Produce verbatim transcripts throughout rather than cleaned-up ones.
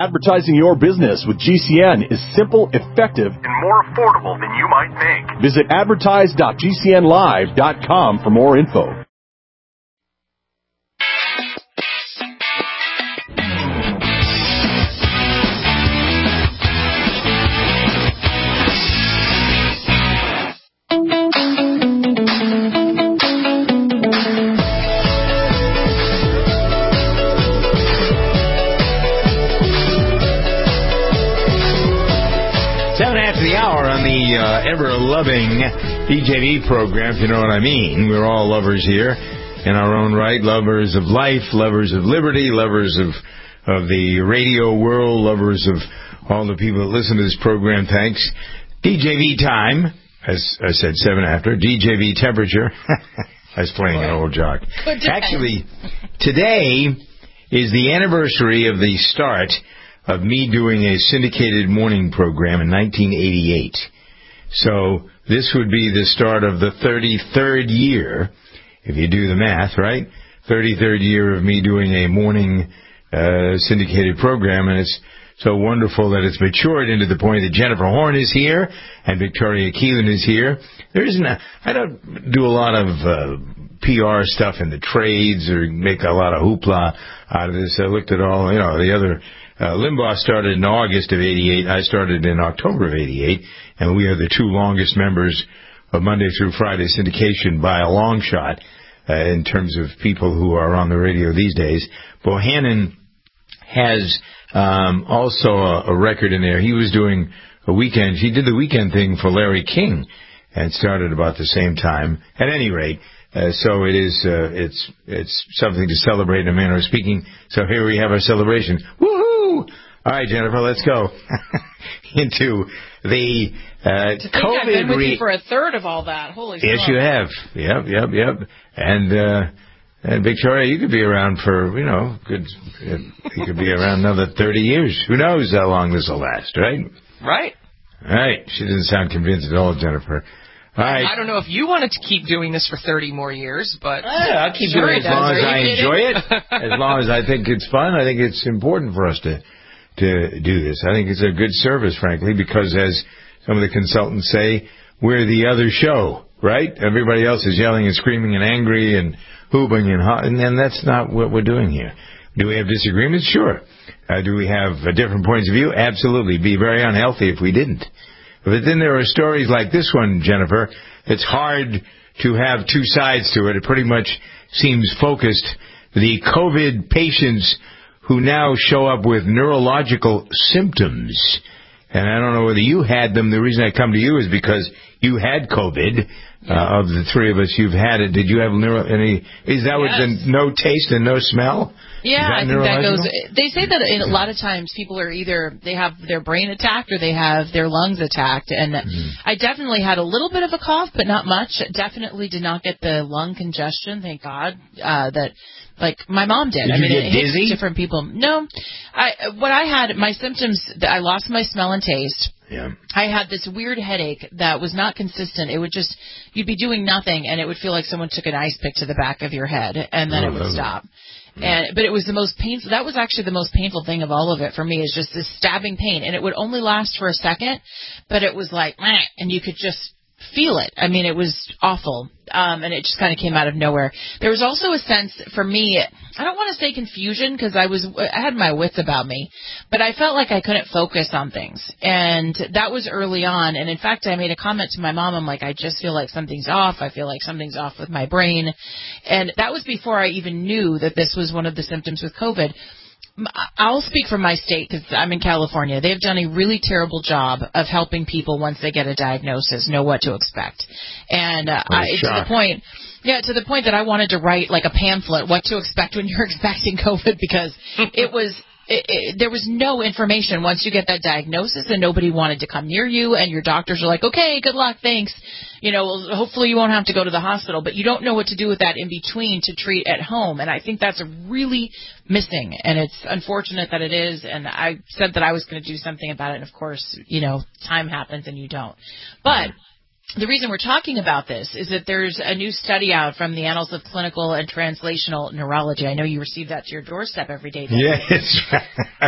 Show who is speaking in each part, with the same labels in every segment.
Speaker 1: Advertising your business with G C N is simple, effective, and more affordable than you might think. Visit advertise dot g c n live dot com for more info.
Speaker 2: The hour on the uh, ever-loving D J V program, if you know what I mean. We're all lovers here in our own right, lovers of life, lovers of liberty, lovers of of the radio world, lovers of all the people that listen to this program. Thanks. D J V time, as I said, seven after. D J V temperature. I was playing an old jock. Actually, today is the anniversary of the start of me doing a syndicated morning program in nineteen eighty-eight. So this would be the start of the thirty-third year, if you do the math, right? thirty-third year of me doing a morning uh, syndicated program, and it's so wonderful that it's matured into the point that Jennifer Horn is here and Victoria Keelan is here. There isn't a, I don't do a lot of uh, P R stuff in the trades or make a lot of hoopla out of this. I looked at all, you know, the other... Uh, Limbaugh started in August of eighty-eight. I started in October of eighty-eight, and we are the two longest members of Monday through Friday syndication by a long shot uh, in terms of people who are on the radio these days. Bohannon has um, also a, a record in there. He was doing a weekend. He did the weekend thing for Larry King and started about the same time. At any rate, uh, so it is. Uh, it's it's something to celebrate in a manner of speaking. So here we have our celebration. Woohoo! All right, Jennifer, let's go into the uh,
Speaker 3: to think
Speaker 2: COVID.
Speaker 3: I've been with
Speaker 2: re-
Speaker 3: you for a third of all that. Holy
Speaker 2: Yes,
Speaker 3: smokes.
Speaker 2: you have. Yep, yep, yep. And uh, and Victoria, you could be around for, you know, good. You could be around another thirty years. Who knows how long this will last, right?
Speaker 3: Right.
Speaker 2: All right. She doesn't sound convinced at all, Jennifer. All right.
Speaker 3: I don't know if you wanted to keep doing this for thirty more years, but
Speaker 2: yeah, I'll keep
Speaker 3: sure
Speaker 2: doing it as long as I enjoy it. As long as I think it's fun. I think it's important for us to to do this. I think it's a good service, frankly, because as some of the consultants say, we're the other show, right? Everybody else is yelling and screaming and angry and hooping and hot, and then that's not what we're doing here. Do we have disagreements? Sure. Uh, do we have uh, different points of view? Absolutely. Be very unhealthy if we didn't. But then there are stories like this one, Jennifer. It's hard to have two sides to it. It pretty much seems focused. The COVID patients who now show up with neurological symptoms. And I don't know whether you had them. The reason I come to you is because you had COVID. Yeah. Uh, of the three of us, you've had it. Did you have neuro, any? Is that yes. with the no taste and no smell?
Speaker 3: Yeah, I think that goes. They say that in, a lot of times people are either they have their brain attacked or they have their lungs attacked. And mm-hmm. I definitely had a little bit of a cough, but not much. Definitely did not get the lung congestion. Thank God uh, that. Like my mom did.
Speaker 2: Did
Speaker 3: I mean,
Speaker 2: you get
Speaker 3: it
Speaker 2: dizzy?
Speaker 3: Different people. No, I what I had my symptoms. I lost my smell and taste.
Speaker 2: Yeah. I
Speaker 3: had this weird headache that was not consistent. It would just you'd be doing nothing and it would feel like someone took an ice pick to the back of your head and then oh, it would stop. Mm. And but it was the most painful. That was actually the most painful thing of all of it for me is just this stabbing pain, and it would only last for a second, but it was like, meh, and you could just feel it. I mean, it was awful, um, and it just kind of came out of nowhere. There was also a sense for me, I don't want to say confusion because I was, I had my wits about me, but I felt like I couldn't focus on things, and that was early on. And in fact, I made a comment to my mom. I'm like, I just feel like something's off. I feel like something's off with my brain, and that was before I even knew that this was one of the symptoms with COVID. I'll speak for my state because I'm in California. They've done a really terrible job of helping people once they get a diagnosis know what to expect. And uh, I, to the point, yeah, to the point that I wanted to write like a pamphlet, what to expect when you're expecting COVID, because it was it, it, there was no information once you get that diagnosis, and nobody wanted to come near you, and your doctors are like, okay, good luck, thanks. You know, hopefully you won't have to go to the hospital, but you don't know what to do with that in between to treat at home. And I think that's really missing, and it's unfortunate that it is. And I said that I was going to do something about it, and of course, you know, time happens and you don't. But the reason we're talking about this is that there's a new study out from the Annals of Clinical and Translational Neurology. I know you receive that to your doorstep every day.
Speaker 2: Yes,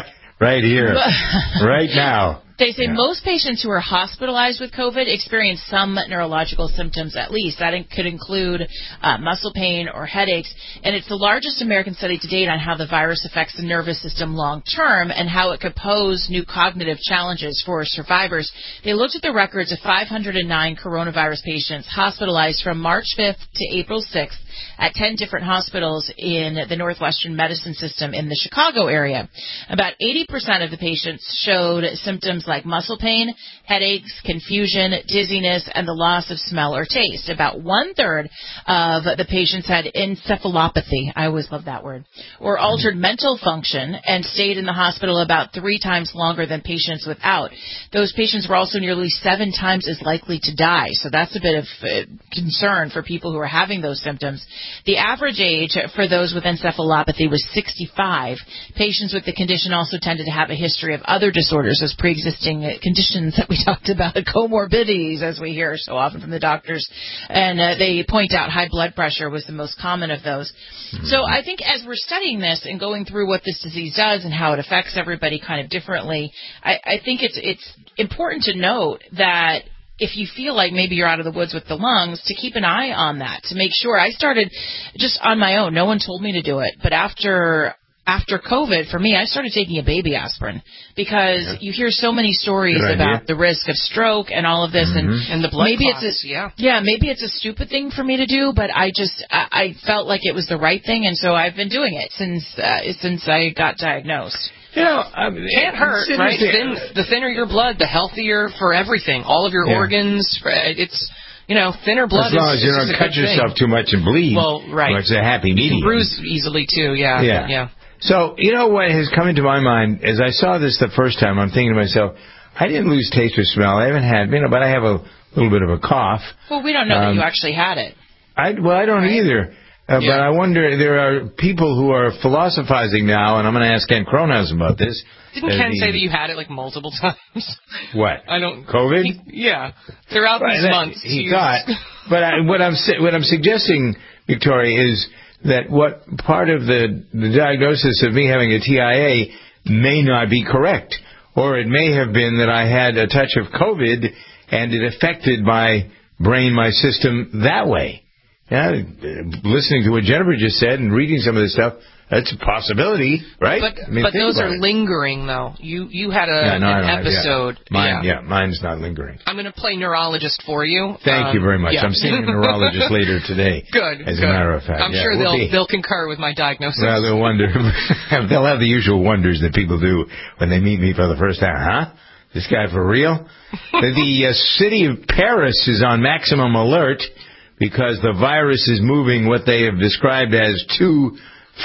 Speaker 2: right here, right now.
Speaker 3: They say
Speaker 2: yeah.
Speaker 3: most patients who are hospitalized with COVID experience some neurological symptoms at least. That in- could include uh, muscle pain or headaches. And it's the largest American study to date on how the virus affects the nervous system long term and how it could pose new cognitive challenges for survivors. They looked at the records of five hundred nine coronavirus patients hospitalized from March fifth to April sixth at ten different hospitals in the Northwestern Medicine System in the Chicago area. About eighty percent of the patients showed symptoms like muscle pain, headaches, confusion, dizziness, and the loss of smell or taste. About one-third of the patients had encephalopathy, I always love that word, or altered mental function and stayed in the hospital about three times longer than patients without. Those patients were also nearly seven times as likely to die, so that's a bit of uh, concern for people who are having those symptoms. The average age for those with encephalopathy was sixty-five. Patients with the condition also tended to have a history of other disorders, as pre-existing conditions that we talked about, comorbidities, as we hear so often from the doctors. And uh, they point out high blood pressure was the most common of those. Mm-hmm. So I think as we're studying this and going through what this disease does and how it affects everybody kind of differently, I, I think it's it's important to note that if you feel like maybe you're out of the woods with the lungs, to keep an eye on that, to make sure. I started just on my own. No one told me to do it. But after after COVID, for me, I started taking a baby aspirin because yeah. you hear so many stories
Speaker 2: Good
Speaker 3: about
Speaker 2: idea.
Speaker 3: the risk of stroke and all of this.
Speaker 2: Mm-hmm.
Speaker 3: And,
Speaker 4: and the blood
Speaker 3: maybe
Speaker 4: clots,
Speaker 3: it's a,
Speaker 4: yeah.
Speaker 3: yeah, maybe it's a stupid thing for me to do, but I just, I, I felt like it was the right thing. And so I've been doing it since, uh, since I got diagnosed.
Speaker 2: You know, um,
Speaker 4: can't hurt, right? Thin, the thinner your blood, the healthier for everything. All of your
Speaker 2: yeah.
Speaker 4: organs, it's, you know, thinner blood.
Speaker 2: As long
Speaker 4: is,
Speaker 2: as you don't cut yourself
Speaker 4: thing.
Speaker 2: too much and bleed.
Speaker 4: Well, right.
Speaker 2: Well, it's a happy medium.
Speaker 4: You can bruise easily, too, yeah.
Speaker 2: Yeah.
Speaker 4: yeah.
Speaker 2: So, you know what has come into my mind, as I saw this the first time, I'm thinking to myself, I didn't lose taste or smell. I haven't had, you know, but I have a little bit of a cough.
Speaker 3: Well, we don't know
Speaker 2: um,
Speaker 3: that you actually had it.
Speaker 2: I, well, I don't
Speaker 3: right?
Speaker 2: either. Uh,
Speaker 4: yeah.
Speaker 2: But I wonder, there are people who are philosophizing now, and I'm going to ask Ken Kronhaus about this.
Speaker 4: Didn't Ken the, say that you had it like multiple times?
Speaker 2: What?
Speaker 4: I don't.
Speaker 2: COVID?
Speaker 4: He, yeah, throughout
Speaker 2: well,
Speaker 4: these
Speaker 2: that,
Speaker 4: months.
Speaker 2: He thought. But I, what I'm what I'm suggesting, Victoria, is that what part of the, the diagnosis of me having a T I A may not be correct, or it may have been that I had a touch of COVID and it affected my brain, my system that way. Yeah, listening to what Jennifer just said and reading some of this stuff, that's a possibility, right?
Speaker 4: But,
Speaker 2: I mean,
Speaker 4: but those are
Speaker 2: it.
Speaker 4: lingering, though. You you had a,
Speaker 2: yeah, no,
Speaker 4: an
Speaker 2: no,
Speaker 4: episode.
Speaker 2: Yeah. Mine,
Speaker 4: yeah.
Speaker 2: yeah, mine's not lingering.
Speaker 4: I'm going to play neurologist for you.
Speaker 2: Thank
Speaker 4: um,
Speaker 2: you very much.
Speaker 4: Yeah.
Speaker 2: I'm seeing a neurologist later today.
Speaker 4: Good.
Speaker 2: As
Speaker 4: good.
Speaker 2: a matter of fact.
Speaker 4: I'm
Speaker 2: yeah,
Speaker 4: sure
Speaker 2: we'll
Speaker 4: they'll
Speaker 2: be,
Speaker 4: they'll concur with my diagnosis.
Speaker 2: Well, they'll wonder. They'll have the usual wonders that people do when they meet me for the first time. Huh? This guy for real? the the uh, city of Paris is on maximum alert because the virus is moving what they have described as too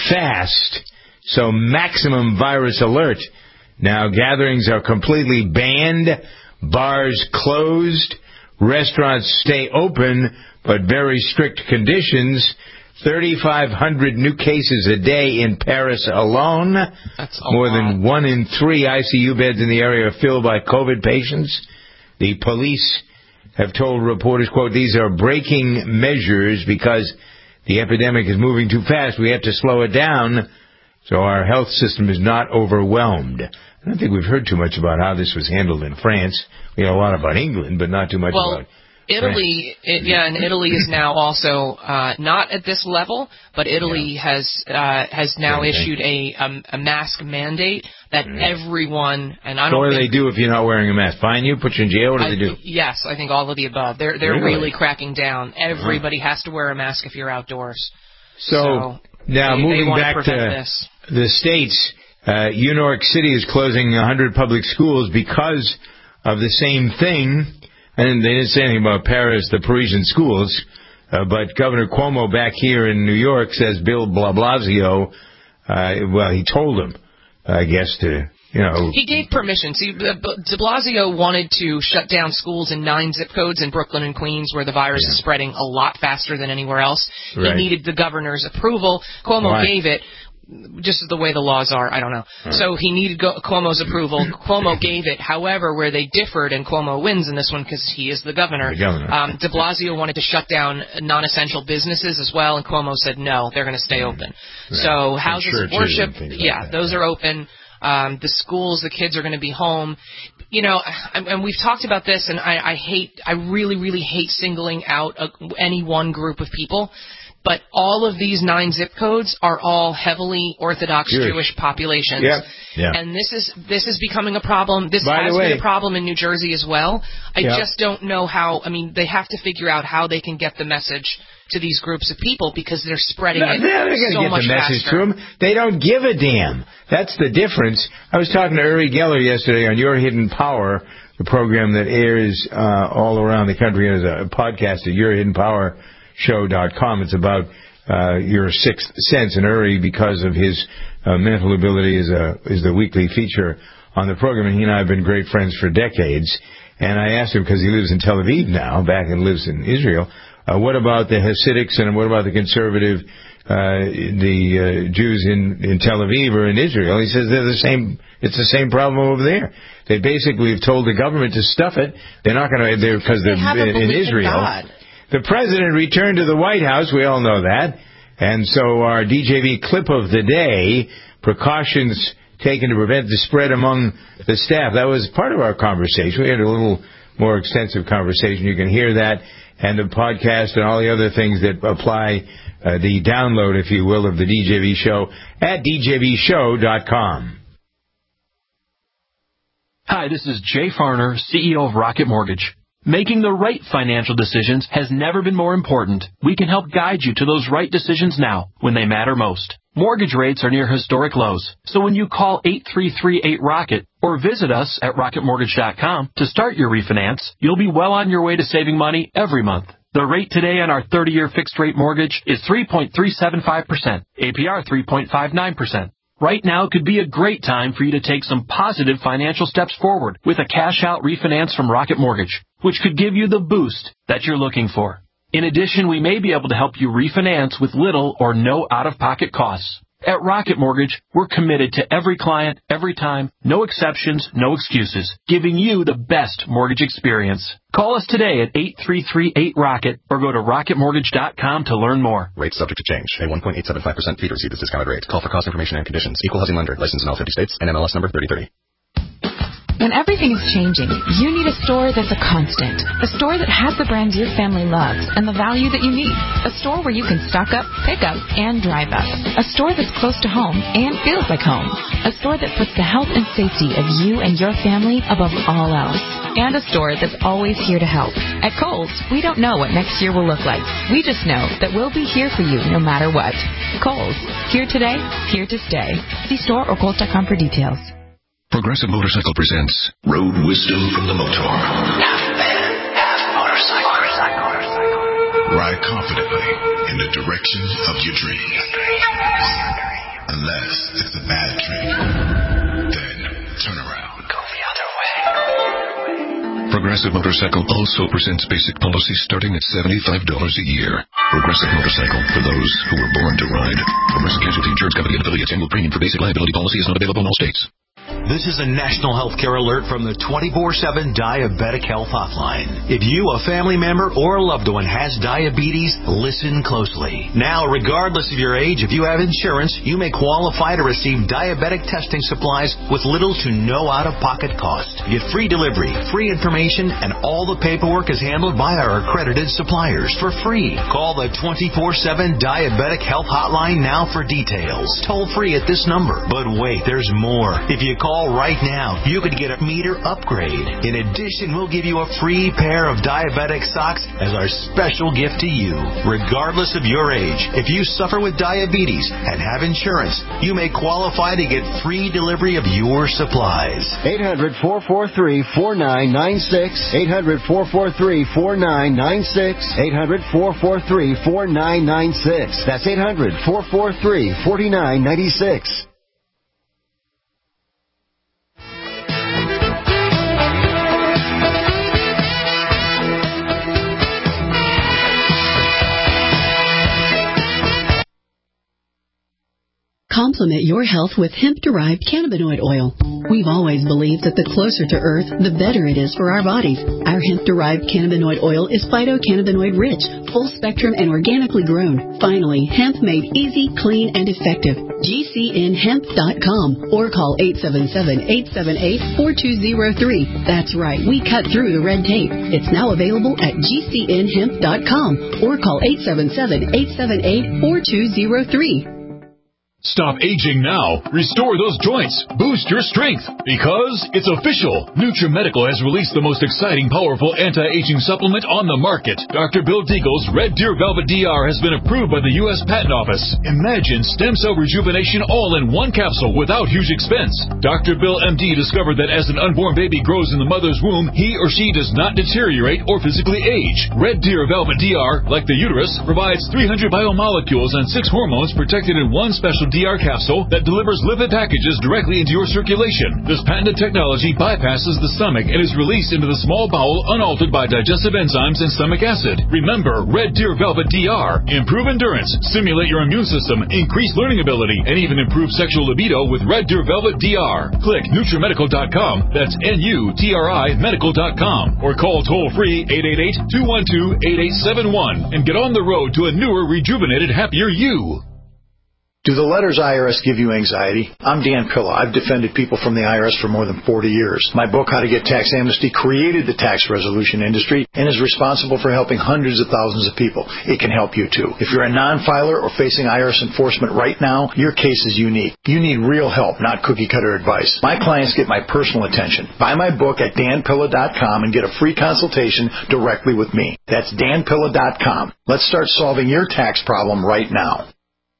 Speaker 2: fast. So maximum virus alert. Now gatherings are completely banned, bars closed, restaurants stay open, but very strict conditions. thirty-five hundred new cases a day in Paris alone.
Speaker 4: That's a
Speaker 2: More
Speaker 4: lot.
Speaker 2: than one in three I C U beds in the area are filled by COVID patients. The police have told reporters, quote, these are breaking measures because the epidemic is moving too fast. We have to slow it down so our health system is not overwhelmed. I don't think we've heard too much about how this was handled in France. We know a lot about England, but not too much
Speaker 4: well,
Speaker 2: about
Speaker 4: Italy, it, yeah, and Italy is now also uh, not at this level, but Italy yeah. has uh, has now
Speaker 2: Same
Speaker 4: issued a, a a mask mandate that mm. everyone and I
Speaker 2: so
Speaker 4: don't.
Speaker 2: What do
Speaker 4: think,
Speaker 2: they do if you're not wearing a mask? Fine you? Put you in jail? What do
Speaker 4: I,
Speaker 2: they do?
Speaker 4: Yes, I think all of the above. They're they're
Speaker 2: really,
Speaker 4: really cracking down. Everybody uh-huh. has to wear a mask if you're outdoors.
Speaker 2: So,
Speaker 4: so
Speaker 2: now
Speaker 4: they,
Speaker 2: moving
Speaker 4: they
Speaker 2: back to
Speaker 4: this.
Speaker 2: the states, uh, New York City is closing one hundred public schools because of the same thing. And they didn't say anything about Paris, the Parisian schools, uh, but Governor Cuomo back here in New York says Bill Blasio, uh, well, he told him, I guess, to, you know.
Speaker 4: He gave permission. See, de Blasio wanted to shut down schools in nine zip codes in Brooklyn and Queens where the virus yeah. is spreading a lot faster than anywhere else. Right. He needed the governor's approval. Cuomo
Speaker 2: Why?
Speaker 4: gave it. Just the way the laws are, I don't know. Right. So he needed go Cuomo's approval. Cuomo gave it. However, where they differed, and Cuomo wins in this one because he is the governor,
Speaker 2: the governor.
Speaker 4: Um, de Blasio wanted to shut down non-essential businesses as well, and Cuomo said no, they're going to stay open. Right. So houses of worship, yeah, like those are open. Um, the schools, the kids are going to be home. You know, and we've talked about this, and I, I hate, I really, really hate singling out a, any one group of people. But all of these nine zip codes are all heavily Orthodox Jewish, Jewish populations.
Speaker 2: Yep. Yeah.
Speaker 4: And this is this is becoming a problem. This
Speaker 2: By
Speaker 4: has
Speaker 2: the way,
Speaker 4: been a problem in New Jersey as well. I
Speaker 2: yep.
Speaker 4: just don't know how. I mean, they have to figure out how they can get the message to these groups of people because they're spreading
Speaker 2: no,
Speaker 4: it
Speaker 2: they're not
Speaker 4: so
Speaker 2: get
Speaker 4: much
Speaker 2: the message
Speaker 4: faster.
Speaker 2: to them. They don't give a damn. That's the difference. I was talking to Uri Geller yesterday on Your Hidden Power, the program that airs uh, all around the country as a podcast at your hidden power show dot com. It's about uh, your sixth sense, and Uri, because of his uh, mental ability, is a is the weekly feature on the program, and he and I have been great friends for decades. And I asked him, because he lives in Tel Aviv now, back and lives in Israel, uh, what about the Hasidics and what about the conservative, uh, the uh, Jews in, in Tel Aviv or in Israel? He says they're the same. It's the same problem over there. They basically have told the government to stuff it. They're not going to, they're because they're
Speaker 3: they
Speaker 2: in, in Israel.
Speaker 3: In
Speaker 2: The president returned to the White House. We all know that. And so our D J V clip of the day, precautions taken to prevent the spread among the staff. That was part of our conversation. We had a little more extensive conversation. You can hear that and the podcast and all the other things that apply, uh, the download, if you will, of the D J V show at D J V show dot com.
Speaker 5: Hi, this is Jay Farner, C E O of Rocket Mortgage. Making the right financial decisions has never been more important. We can help guide you to those right decisions now, when they matter most. Mortgage rates are near historic lows, so when you call eight three three eight ROCKET or visit us at rocket mortgage dot com to start your refinance, you'll be well on your way to saving money every month. The rate today on our thirty-year fixed-rate mortgage is three point three seven five percent, A P R three point five nine percent. Right now could be a great time for you to take some positive financial steps forward with a cash-out refinance from Rocket Mortgage, which could give you the boost that you're looking for. In addition, we may be able to help you refinance with little or no out-of-pocket costs. At Rocket Mortgage, we're committed to every client, every time, no exceptions, no excuses, giving you the best mortgage experience. Call us today at eight three three eight ROCKET or go to rocket mortgage dot com to learn more.
Speaker 6: Rates subject to change. A one point eight seven five percent fee to receive this discounted rate. Call for cost information and conditions. Equal housing lender. Licensed in all fifty states. And M L S number thirty thirty.
Speaker 7: When everything is changing, you need a store that's a constant. A store that has the brands your family loves and the value that you need. A store where you can stock up, pick up, and drive up. A store that's close to home and feels like home. A store that puts the health and safety of you and your family above all else. And a store that's always here to help. At Kohl's, we don't know what next year will look like. We just know that we'll be here for you no matter what. Kohl's, here today, here to stay. See store or Kohl's dot com for details.
Speaker 8: Progressive Motorcycle presents Road Wisdom from the Motor. Half man, half motorcycle. motorcycle. motorcycle. Ride confidently in the direction of your dream. Unless it's a bad dream. Then turn around. Go the other way. Progressive Motorcycle also presents basic policies starting at seventy-five dollars a year. Progressive Motorcycle, for those who were born to ride. Progressive Casualty Insurance Company and affiliates. Annual premium for basic liability policy is not available in all states.
Speaker 9: This is a national healthcare alert from the twenty-four seven Diabetic Health Hotline. If you, a family member, or a loved one has diabetes, listen closely. Now, regardless of your age, if you have insurance, you may qualify to receive diabetic testing supplies with little to no out-of-pocket cost. Get free delivery, free information, and all the paperwork is handled by our accredited suppliers for free. Call the twenty-four seven Diabetic Health Hotline now for details. Toll free at this number. But wait, there's more. If you call right now, you could get a meter upgrade. In addition, we'll give you a free pair of diabetic socks as our special gift to you. Regardless of your age, if you suffer with diabetes and have insurance, you may qualify to get free delivery of your supplies.
Speaker 10: eight hundred, four four three, four nine nine six. eight hundred, four four three, four nine nine six. eight hundred, four four three, four nine nine six. That's eight hundred, four four three, four nine nine six.
Speaker 11: Complement your health with hemp-derived cannabinoid oil. We've always believed that the closer to Earth, the better it is for our bodies. Our hemp-derived cannabinoid oil is phytocannabinoid rich, full spectrum, and organically grown. Finally, hemp made easy, clean, and effective. G C N hemp dot com or call eight seven seven, eight seven eight, four two zero three. That's right, we cut through the red tape. It's now available at G C N hemp dot com or call eight seven seven, eight seven eight, four two zero three.
Speaker 12: Stop aging now. Restore those joints. Boost your strength. Because it's official. NutriMedical has released the most exciting, powerful anti-aging supplement on the market. Doctor Bill Deagle's Red Deer Velvet D R has been approved by the U S Patent Office. Imagine stem cell rejuvenation all in one capsule without huge expense. Doctor Bill M D discovered that as an unborn baby grows in the mother's womb, he or she does not deteriorate or physically age. Red Deer Velvet D R, like the uterus, provides three hundred biomolecules and six hormones protected in one special D R capsule that delivers lipid packages directly into your circulation. This patented technology bypasses the stomach and is released into the small bowel unaltered by digestive enzymes and stomach acid. Remember, Red Deer Velvet D R. Improve endurance, stimulate your immune system, increase learning ability, and even improve sexual libido with Red Deer Velvet D R. Click NutriMedical dot com, that's N U T R I medical dot com, or call toll-free eight eight eight, two one two, eight eight seven one and get on the road to a newer, rejuvenated, happier you.
Speaker 13: Do the letters I R S give you anxiety? I'm Dan Pilla. I've defended people from the I R S for more than forty years. My book, How to Get Tax Amnesty, created the tax resolution industry and is responsible for helping hundreds of thousands of people. It can help you, too. If you're a non-filer or facing I R S enforcement right now, your case is unique. You need real help, not cookie-cutter advice. My clients get my personal attention. Buy my book at Dan Pilla dot com and get a free consultation directly with me. That's Dan Pilla dot com. Let's start solving your tax problem right now.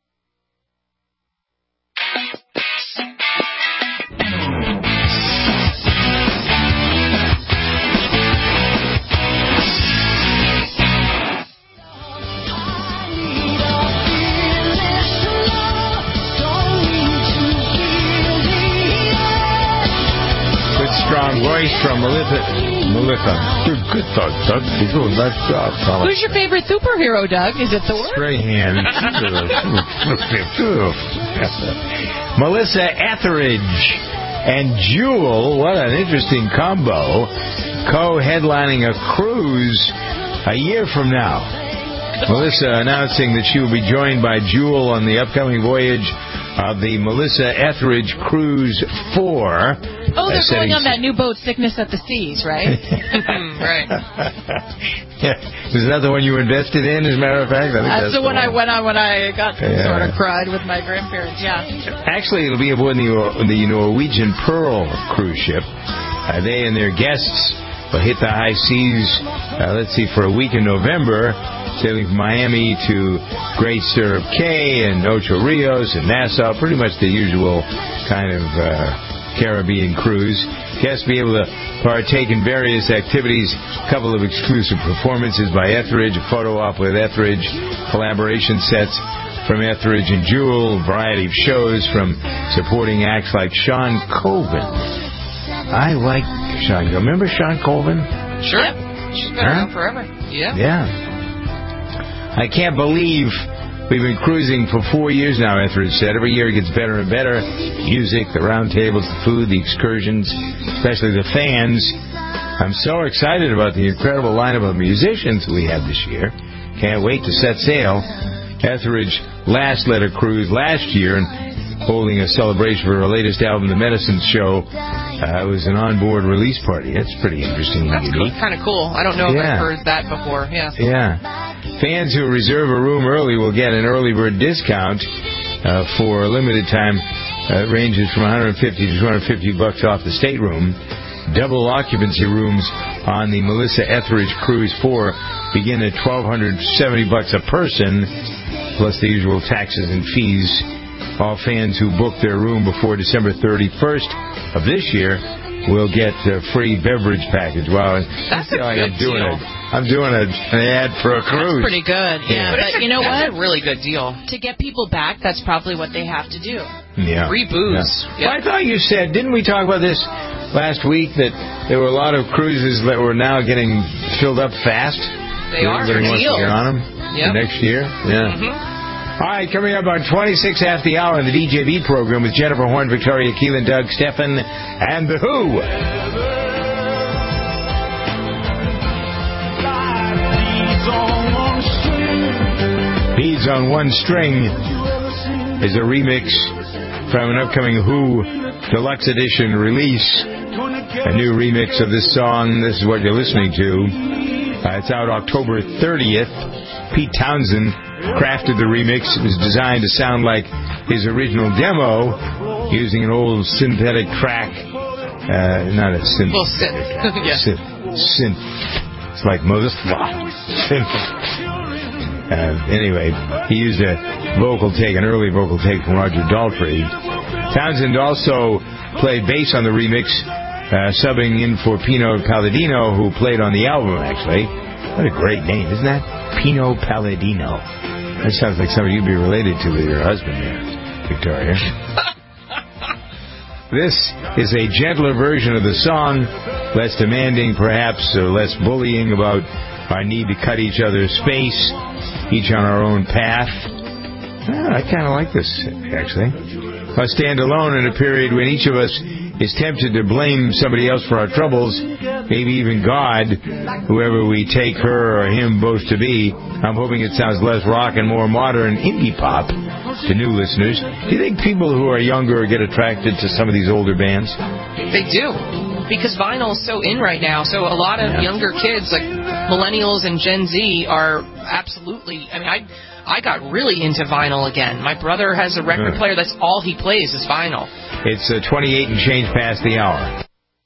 Speaker 2: Strong voice from Melissa. Melissa. Good thought, Doug. You're doing a nice job.
Speaker 3: Who's your favorite superhero, Doug? Is it Thor?
Speaker 2: Strahan. Melissa Etheridge and Jewel. What an interesting combo. Co-headlining a cruise a year from now. Melissa announcing that she will be joined by Jewel on the upcoming voyage of the Melissa Etheridge Cruise four.
Speaker 3: Oh, they're uh, going on that new boat, Sickness at the Seas, right?
Speaker 4: Right.
Speaker 2: Yeah. Was that the one you invested in, as a matter of fact? I think
Speaker 3: that's, that's the, the one, one I went on when I got
Speaker 2: yeah.
Speaker 3: sort of cried with my grandparents, yeah.
Speaker 2: Actually, it'll be aboard the, the Norwegian Pearl cruise ship. Uh, they and their guests will hit the high seas, uh, let's see, for a week in November, sailing from Miami to Great Stirrup Cay and Ocho Rios and Nassau, pretty much the usual kind of uh, Caribbean cruise. Guests will be able to partake in various activities, a couple of exclusive performances by Etheridge, a photo op with Etheridge, collaboration sets from Etheridge and Jewel, a variety of shows from supporting acts like Sean Colvin. I like Sean. Remember Sean Colvin?
Speaker 4: Sure. Yep. She's been around huh? forever. Yeah.
Speaker 2: Yeah. I can't believe we've been cruising for four years now, Etheridge said. Every year it gets better and better. Music, the round tables, the food, the excursions, especially the fans. I'm so excited about the incredible lineup of musicians we have this year. Can't wait to set sail. Etheridge last led a cruise last year and holding a celebration for her latest album, The Medicine Show. Uh, it was an onboard release party. That's pretty interesting.
Speaker 4: That's cool, kind of cool. I don't know yeah. if I've heard that before. Yeah.
Speaker 2: Yeah. Fans who reserve a room early will get an early bird discount uh, for a limited time. Uh, it ranges from one hundred fifty to two hundred fifty bucks off the stateroom. Double occupancy rooms on the Melissa Etheridge Cruise four begin at twelve seventy bucks a person, plus the usual taxes and fees. All fans who book their room before December thirty-first of this year will get a free beverage package. Wow,
Speaker 4: that's a
Speaker 2: like
Speaker 4: good
Speaker 2: I'm doing
Speaker 4: deal.
Speaker 2: A, I'm doing a, an ad for a cruise.
Speaker 3: That's pretty good, yeah.
Speaker 4: But,
Speaker 3: but you know
Speaker 4: that's
Speaker 3: what?
Speaker 4: a really good deal.
Speaker 3: To get people back, that's probably what they have to do.
Speaker 2: Yeah.
Speaker 4: Free booze.
Speaker 2: Yeah. Well, I thought you said, didn't we talk about this last week, that there were a lot of cruises that were now getting filled up fast?
Speaker 4: They are for
Speaker 2: deals. Wants to get on them
Speaker 4: yep.
Speaker 2: next year? Yeah.
Speaker 4: Mm-hmm.
Speaker 2: All right, coming up on twenty-six after the hour on the D J B program with Jennifer Horn, Victoria Keelan, Doug Stephan, and The Who. Beads on one string. is a remix from an upcoming Who Deluxe Edition release. A new remix of this song. This is what you're listening to. Uh, it's out October thirtieth. Pete Townsend crafted the remix. It was designed to sound like his original demo using an old synthetic track. Uh, not a synth.
Speaker 4: Well, synth. yeah.
Speaker 2: Synth. Synth. It's like Moses. Synth. Uh, anyway, he used a vocal take, an early vocal take from Roger Daltrey. Townsend also played bass on the remix, uh, subbing in for Pino Palladino, who played on the album, actually. What a great name, isn't that? Pino Palladino. That sounds like somebody you'd be related to with your husband there, Victoria. This is a gentler version of the song, less demanding, perhaps, uh, less bullying about our need to cut each other's space, each on our own path. Oh, I kind of like this, actually. I stand alone in a period when each of us is tempted to blame somebody else for our troubles, maybe even God, whoever we take her or him both to be. I'm hoping it sounds less rock and more modern indie pop to new listeners. Do you think people who are younger get attracted to some of these older bands?
Speaker 4: They do. Because vinyl is so in right now. So a lot of yeah. younger kids, like millennials and Gen Z, are absolutely... I mean, I... I got really into vinyl again. My brother has a record player. That's all he plays is vinyl.
Speaker 2: It's uh, twenty-eight and change past the hour.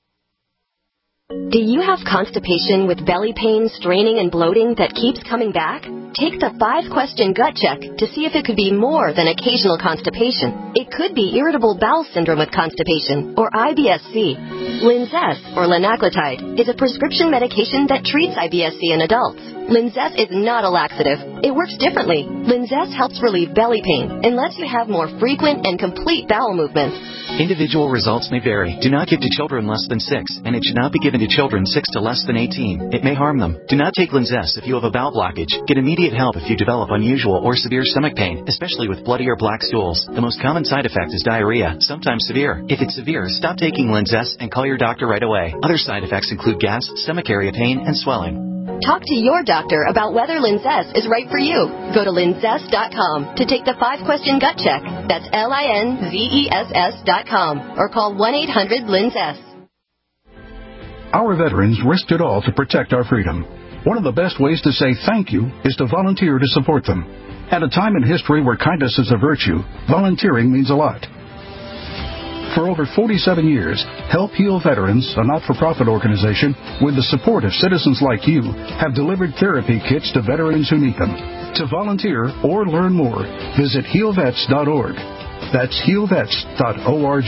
Speaker 14: Do you have constipation with belly pain, straining, and bloating that keeps coming back? Take the five-question gut check to see if it could be more than occasional constipation. It could be irritable bowel syndrome with constipation, or I B S C. Linzess, or linaclotide, is a prescription medication that treats I B S C in adults. Linzess is not a laxative. It works differently. Linzess helps relieve belly pain and lets you have more frequent and complete bowel movements.
Speaker 15: Individual results may vary. Do not give to children less than six, and it should not be given to children six to less than eighteen. It may harm them. Do not take Linzess if you have a bowel blockage. Get immediate help if you develop unusual or severe stomach pain, especially with bloody or black stools. The most common side effect is diarrhea, sometimes severe. If it's severe, stop taking Linzess and call your doctor right away. Other side effects include gas, stomach area pain, and swelling.
Speaker 14: Talk to your doctor about whether Linzess is right for you. Go to linzess dot com to take the five-question gut check. That's L I N Z E S S dot com. Or call one eight hundred linzess.
Speaker 16: Our veterans risked it all to protect our freedom. One of the best ways to say thank you is to volunteer to support them. At a time in history where kindness is a virtue, volunteering means a lot. For over forty-seven years, Help Heal Veterans, a not-for-profit organization, with the support of citizens like you, have delivered therapy kits to veterans who need them. To volunteer or learn more, visit heal vets dot org. That's heal vets dot org.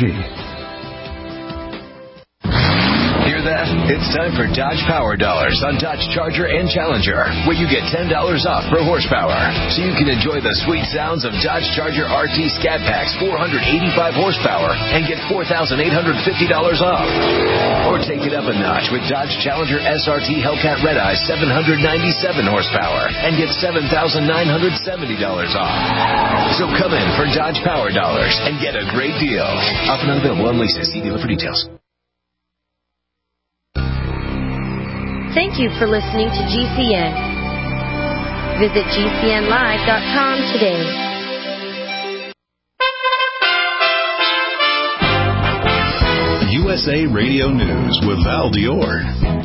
Speaker 17: Hear that? It's time for Dodge Power Dollars on Dodge Charger and Challenger, where you get ten dollars off per horsepower, so you can enjoy the sweet sounds of Dodge Charger R T Scat Pack's four hundred eighty-five horsepower and get four thousand eight hundred fifty dollars off. Or take it up a notch with Dodge Challenger S R T Hellcat Red Eye seven hundred ninety-seven horsepower and get seven thousand nine hundred seventy dollars off. So come in for Dodge Power Dollars and get a great deal. Offer not available on leases. See dealer for details.
Speaker 14: Thank you for listening to G C N. Visit G C N live dot com today.
Speaker 8: U S A Radio News with Val Dior.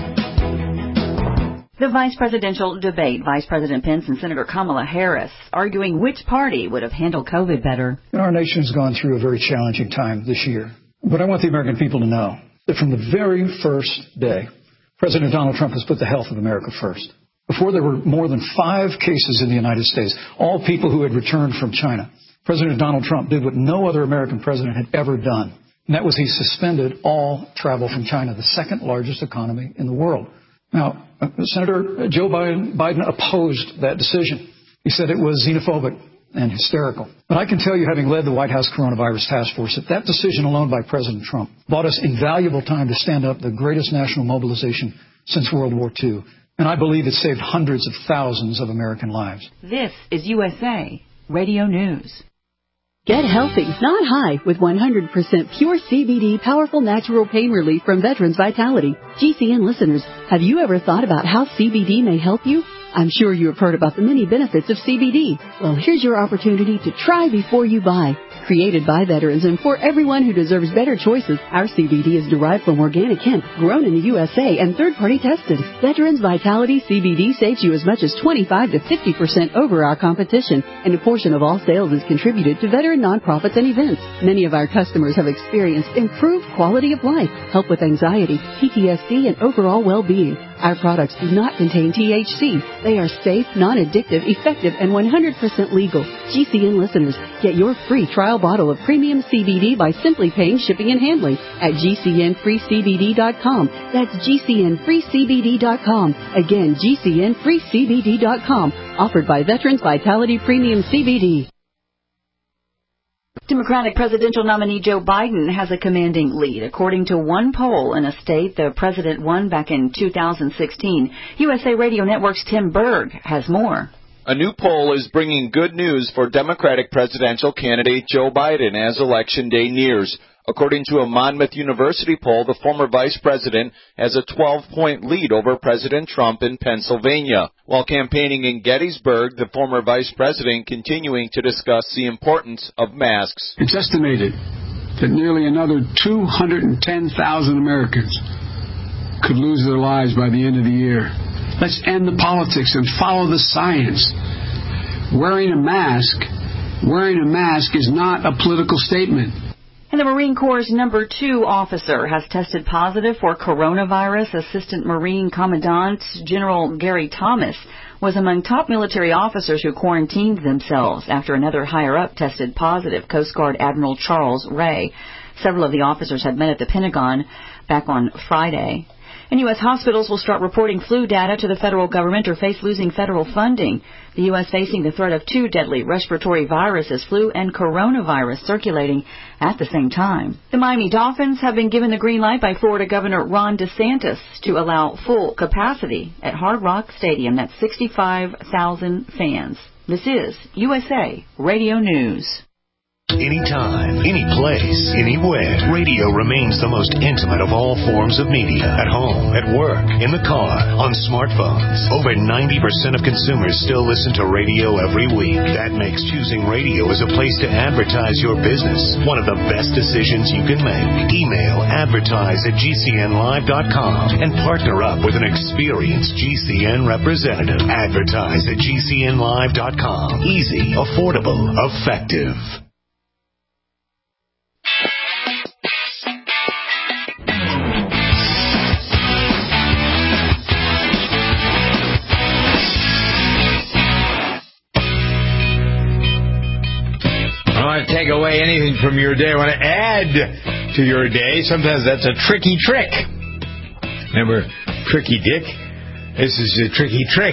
Speaker 18: The vice presidential debate, Vice President Pence and Senator Kamala Harris arguing which party would have handled COVID better.
Speaker 19: Our nation has gone through a very challenging time this year. But I want the American people to know that from the very first day, President Donald Trump has put the health of America first. Before there were more than five cases in the United States, all people who had returned from China, President Donald Trump did what no other American president had ever done. And that was he suspended all travel from China, the second largest economy in the world. Now, uh, Senator Joe Biden, Biden opposed that decision. He said it was xenophobic and hysterical. But I can tell you, having led the White House Coronavirus Task Force, that that decision alone by President Trump bought us invaluable time to stand up the greatest national mobilization since World War Two. And I believe it saved hundreds of thousands of American lives.
Speaker 18: This is U S A Radio News.
Speaker 11: Get healthy, not high, with one hundred percent pure C B D powerful natural pain relief from Veterans Vitality. G C N listeners, have you ever thought about how C B D may help you? I'm sure you have heard about the many benefits of C B D. Well, here's your opportunity to try before you buy. Created by veterans and for everyone who deserves better choices, our C B D is derived from organic hemp, grown in the U S A and third-party tested. Veterans Vitality C B D saves you as much as twenty-five to fifty percent over our competition, and a portion of all sales is contributed to veteran nonprofits and events. Many of our customers have experienced improved quality of life, help with anxiety, P T S D, and overall well-being. Our products do not contain T H C. They are safe, non-addictive, effective, and one hundred percent legal. G C N listeners, get your free trial bottle of premium C B D by simply paying shipping and handling at G C N free C B D dot com. That's G C N free C B D dot com. Again, G C N free C B D dot com. Offered by Veterans Vitality Premium C B D.
Speaker 18: Democratic presidential nominee Joe Biden has a commanding lead. According to one poll in a state the president won back in two thousand sixteen, U S A Radio Network's Tim Berg has more.
Speaker 20: A new poll is bringing good news for Democratic presidential candidate Joe Biden as Election Day nears. According to a Monmouth University poll, the former vice president has a twelve-point lead over President Trump in Pennsylvania. While campaigning in Gettysburg, the former vice president continuing to discuss the importance of masks.
Speaker 21: It's estimated that nearly another two hundred ten thousand Americans could lose their lives by the end of the year. Let's end the politics and follow the science. Wearing a mask, wearing a mask is not a political statement.
Speaker 18: And the Marine Corps' number two officer has tested positive for coronavirus. Assistant Marine Commandant General Gary Thomas was among top military officers who quarantined themselves after another higher-up tested positive, Coast Guard Admiral Charles Ray. Several of the officers had met at the Pentagon back on Friday. And U S hospitals will start reporting flu data to the federal government or face losing federal funding. The U S facing the threat of two deadly respiratory viruses, flu and coronavirus, circulating at the same time. The Miami Dolphins have been given the green light by Florida Governor Ron DeSantis to allow full capacity at Hard Rock Stadium. That's sixty-five thousand fans. This is U S A Radio News.
Speaker 8: Anytime, any place, anywhere, radio remains the most intimate of all forms of media. At home, at work, in the car, on smartphones. Over ninety percent of consumers still listen to radio every week. That makes choosing radio as a place to advertise your business one of the best decisions you can make. Email advertise at G C N live dot com and partner up with an experienced G C N representative. Advertise at G C N live dot com. Easy, affordable, effective.
Speaker 2: I don't want to take away anything from your day. I want to add to your day. Sometimes that's a tricky trick. Remember Tricky Dick? This is a tricky trick.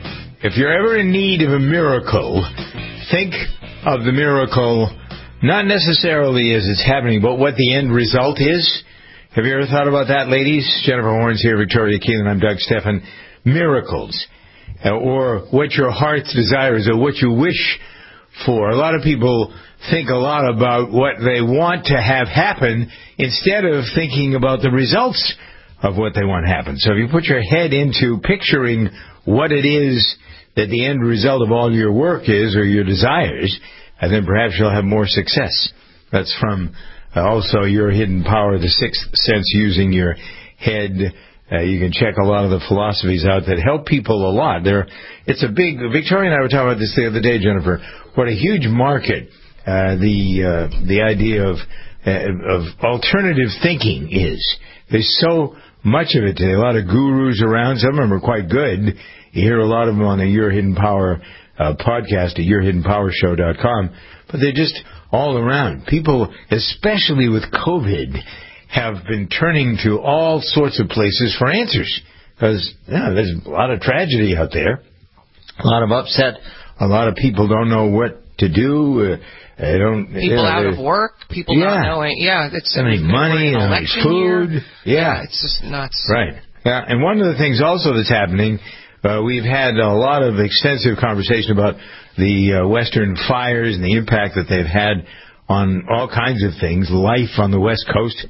Speaker 2: If you're ever in need of a miracle, think of the miracle not necessarily as it's happening, but what the end result is. Have you ever thought about that, ladies? Jennifer Horns here, Victoria Keelan, I'm Doug Stephan. Miracles. Uh, or what your heart's desire is, or what you wish for. A lot of people think a lot about what they want to have happen instead of thinking about the results of what they want to happen. So if you put your head into picturing what it is that the end result of all your work is, or your desires, and then perhaps you'll have more success. That's from uh, also Your Hidden Power, the Sixth Sense, using your head. Uh, you can check a lot of the philosophies out that help people a lot. There, it's a big. Victoria and I were talking about this the other day, Jennifer. What a huge market uh, the uh, the idea of uh, of alternative thinking is. There's so much of it today. A lot of gurus around. Some of them are quite good. You hear a lot of them on the Your Hidden Power uh, podcast at your hidden power show dot com. But they're just all around. People, especially with COVID, have been turning to all sorts of places for answers. Because yeah, there's a lot of tragedy out there. A lot of upset. A lot of people don't know what to do. Uh, they don't.
Speaker 4: People
Speaker 2: you know,
Speaker 4: out of work. People
Speaker 2: yeah.
Speaker 4: not knowing. Yeah, it's
Speaker 2: I mean, money,
Speaker 4: an
Speaker 2: I mean, food.
Speaker 4: Year.
Speaker 2: Yeah.
Speaker 4: yeah, it's just nuts.
Speaker 2: Right. Yeah, and one of the things also that's happening, uh, we've had a lot of extensive conversation about the uh, Western fires and the impact that they've had on all kinds of things, life on the West Coast.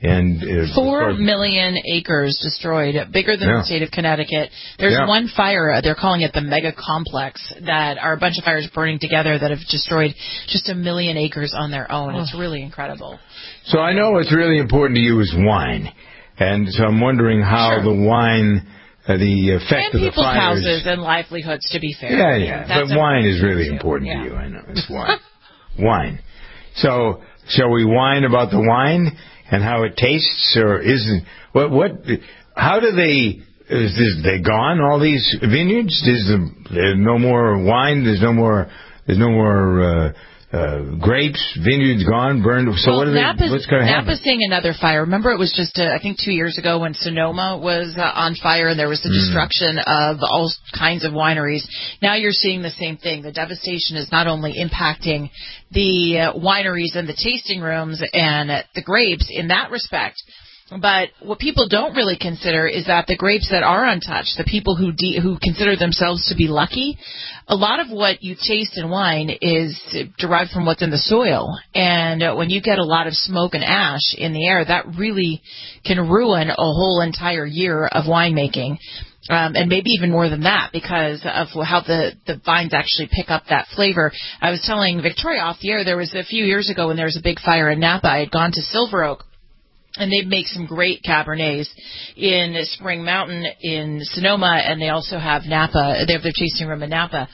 Speaker 2: And uh,
Speaker 3: Four million acres destroyed, bigger than
Speaker 2: Yeah.
Speaker 3: the state of Connecticut. There's
Speaker 2: Yeah.
Speaker 3: one fire, uh, they're calling it the mega complex, that are a bunch of fires burning together that have destroyed just a million acres on their own. It's really incredible.
Speaker 2: So I know what's really important to you is wine. And so I'm wondering how
Speaker 3: Sure.
Speaker 2: the wine, uh, the effect
Speaker 3: And
Speaker 2: of the
Speaker 3: people's
Speaker 2: fires.
Speaker 3: houses and livelihoods, to be fair.
Speaker 2: Yeah, yeah.
Speaker 3: That's
Speaker 2: But wine is
Speaker 3: important
Speaker 2: really
Speaker 3: too.
Speaker 2: important
Speaker 3: Yeah.
Speaker 2: to you. I know. It's wine. Wine. So, shall we whine about the wine and how it tastes, or isn't? What? What? How do they? Is this, they gone? All these vineyards? Is the, there's no more wine? There's no more. There's no more uh, uh, grapes. Vineyards gone, burned. So
Speaker 3: well,
Speaker 2: what? Are they,
Speaker 3: Napa's,
Speaker 2: what's going to happen?
Speaker 3: Napa's seeing another fire. Remember, it was just uh, I think two years ago when Sonoma was uh, on fire, and there was the
Speaker 2: Mm.
Speaker 3: destruction of all kinds of wineries. Now you're seeing the same thing. The devastation is not only impacting the uh, wineries and the tasting rooms and uh, the grapes in that respect. But what people don't really consider is that the grapes that are untouched, the people who de- who consider themselves to be lucky, a lot of what you taste in wine is derived from what's in the soil. And uh, when you get a lot of smoke and ash in the air, that really can ruin a whole entire year of winemaking. Um, and maybe even more than that because of how the, the vines actually pick up that flavor. I was telling Victoria off the air, there was a few years ago when there was a big fire in Napa. I had gone to Silver Oak, and they make some great Cabernets in Spring Mountain in Sonoma, and they also have Napa. They have their tasting room in Napa.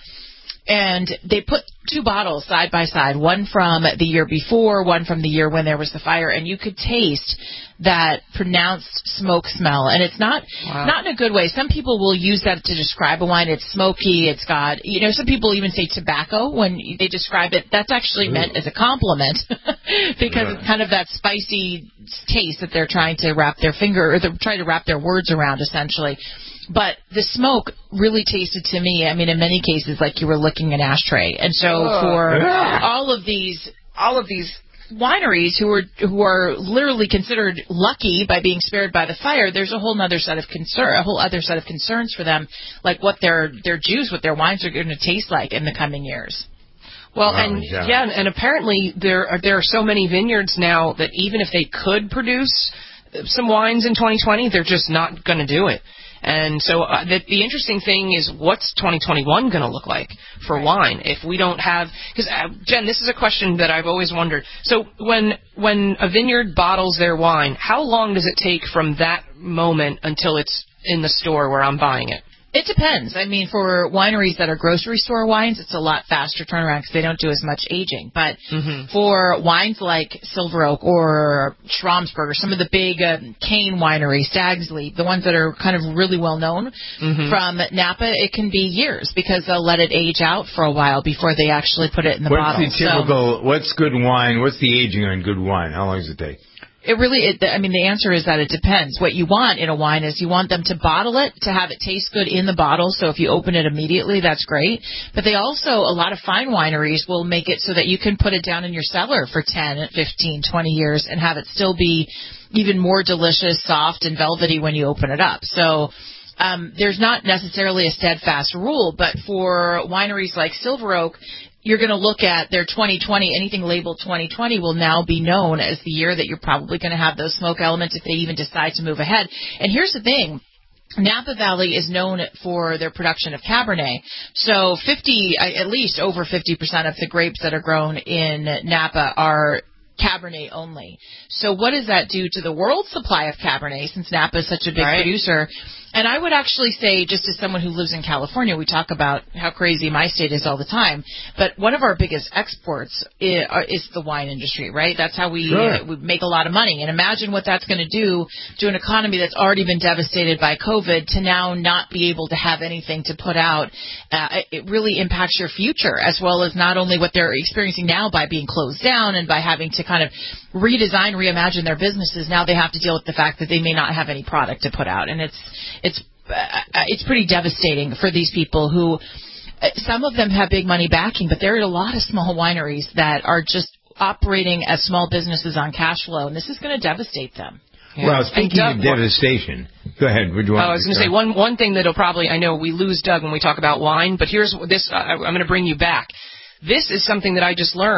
Speaker 3: And they put two bottles side by side, one from the year before, one from the year when there was the fire, and you could taste that pronounced smoke smell. And it's not
Speaker 4: Wow.
Speaker 3: not in a good way. Some people will use that to describe a wine. It's smoky. It's got, you know, some people even say tobacco when they describe it. That's actually
Speaker 4: Ooh.
Speaker 3: meant as a compliment because it's kind of that spicy taste that they're trying to wrap their finger, or they're trying to wrap their words around, essentially. But the smoke really tasted to me, I mean, in many cases, like you were licking an ashtray. And so
Speaker 4: Ugh.
Speaker 3: for
Speaker 4: Yeah.
Speaker 3: all of these, all of these wineries who are who are literally considered lucky by being spared by the fire, there's a whole other set of concern, a whole other set of concerns for them, like what their their juice, what their wines are going to taste like in the coming years.
Speaker 4: Well,
Speaker 3: Wow,
Speaker 4: and
Speaker 3: yeah.
Speaker 4: yeah, and apparently there are there are so many vineyards now that even if they could produce some wines in twenty twenty, they're just not going to do it. And so uh, the, the interesting thing is, what's twenty twenty-one going to look like for right. wine if we don't have? Because uh, Jen, this is a question that I've always wondered. So when when a vineyard bottles their wine, how long does it take from that moment until it's in the store where I'm buying it?
Speaker 3: It depends. I mean, for wineries that are grocery store wines, it's a lot faster turnaround because they don't do as much aging. But
Speaker 4: Mm-hmm.
Speaker 3: for wines like Silver Oak or Schramsberg or some of the big uh, cane wineries, Stag's Leap, the ones that are kind of really well known
Speaker 4: Mhm.
Speaker 3: from Napa, it can be years because they'll let it age out for a while before they actually put it in the
Speaker 2: what's
Speaker 3: bottle.
Speaker 2: the typical? What's good wine? What's the aging on good wine? How long does it take?
Speaker 3: It really, it, I mean, the answer is that it depends. What you want in a wine is you want them to bottle it, to have it taste good in the bottle. So if you open it immediately, that's great. But they also, a lot of fine wineries will make it so that you can put it down in your cellar for ten, fifteen, twenty years and have it still be even more delicious, soft, and velvety when you open it up. So um, there's not necessarily a steadfast rule, but for wineries like Silver Oak, you're going to look at their twenty twenty, anything labeled twenty twenty will now be known as the year that you're probably going to have those smoke elements if they even decide to move ahead. And here's the thing. Napa Valley is known for their production of Cabernet. So fifty, at least over fifty percent of the grapes that are grown in Napa are Cabernet only. So what does that do to the world supply of Cabernet, since Napa is such a big
Speaker 4: Right.
Speaker 3: producer? And I would actually say, just as someone who lives in California, we talk about how crazy my state is all the time, but one of our biggest exports is, is the wine industry, right? That's how we,
Speaker 2: Sure.
Speaker 3: uh, we make a lot of money. And imagine what that's going to do to an economy that's already been devastated by COVID to now not be able to have anything to put out. Uh, it really impacts your future, as well as not only what they're experiencing now by being closed down and by having to kind of redesign, reimagine their businesses. Now they have to deal with the fact that they may not have any product to put out. And it's, it's, uh, it's pretty devastating for these people who, uh, some of them have big money backing, but there are a lot of small wineries that are just operating as small businesses on cash flow, and this is going to devastate them.
Speaker 4: Yeah.
Speaker 2: Well, speaking
Speaker 4: Doug,
Speaker 2: of devastation, go ahead. Would you want
Speaker 4: Oh, I was going to say one one thing that'll probably, I know we lose Doug when we talk about wine, but here's this. Uh, I'm going to bring you back. This is something that I just learned.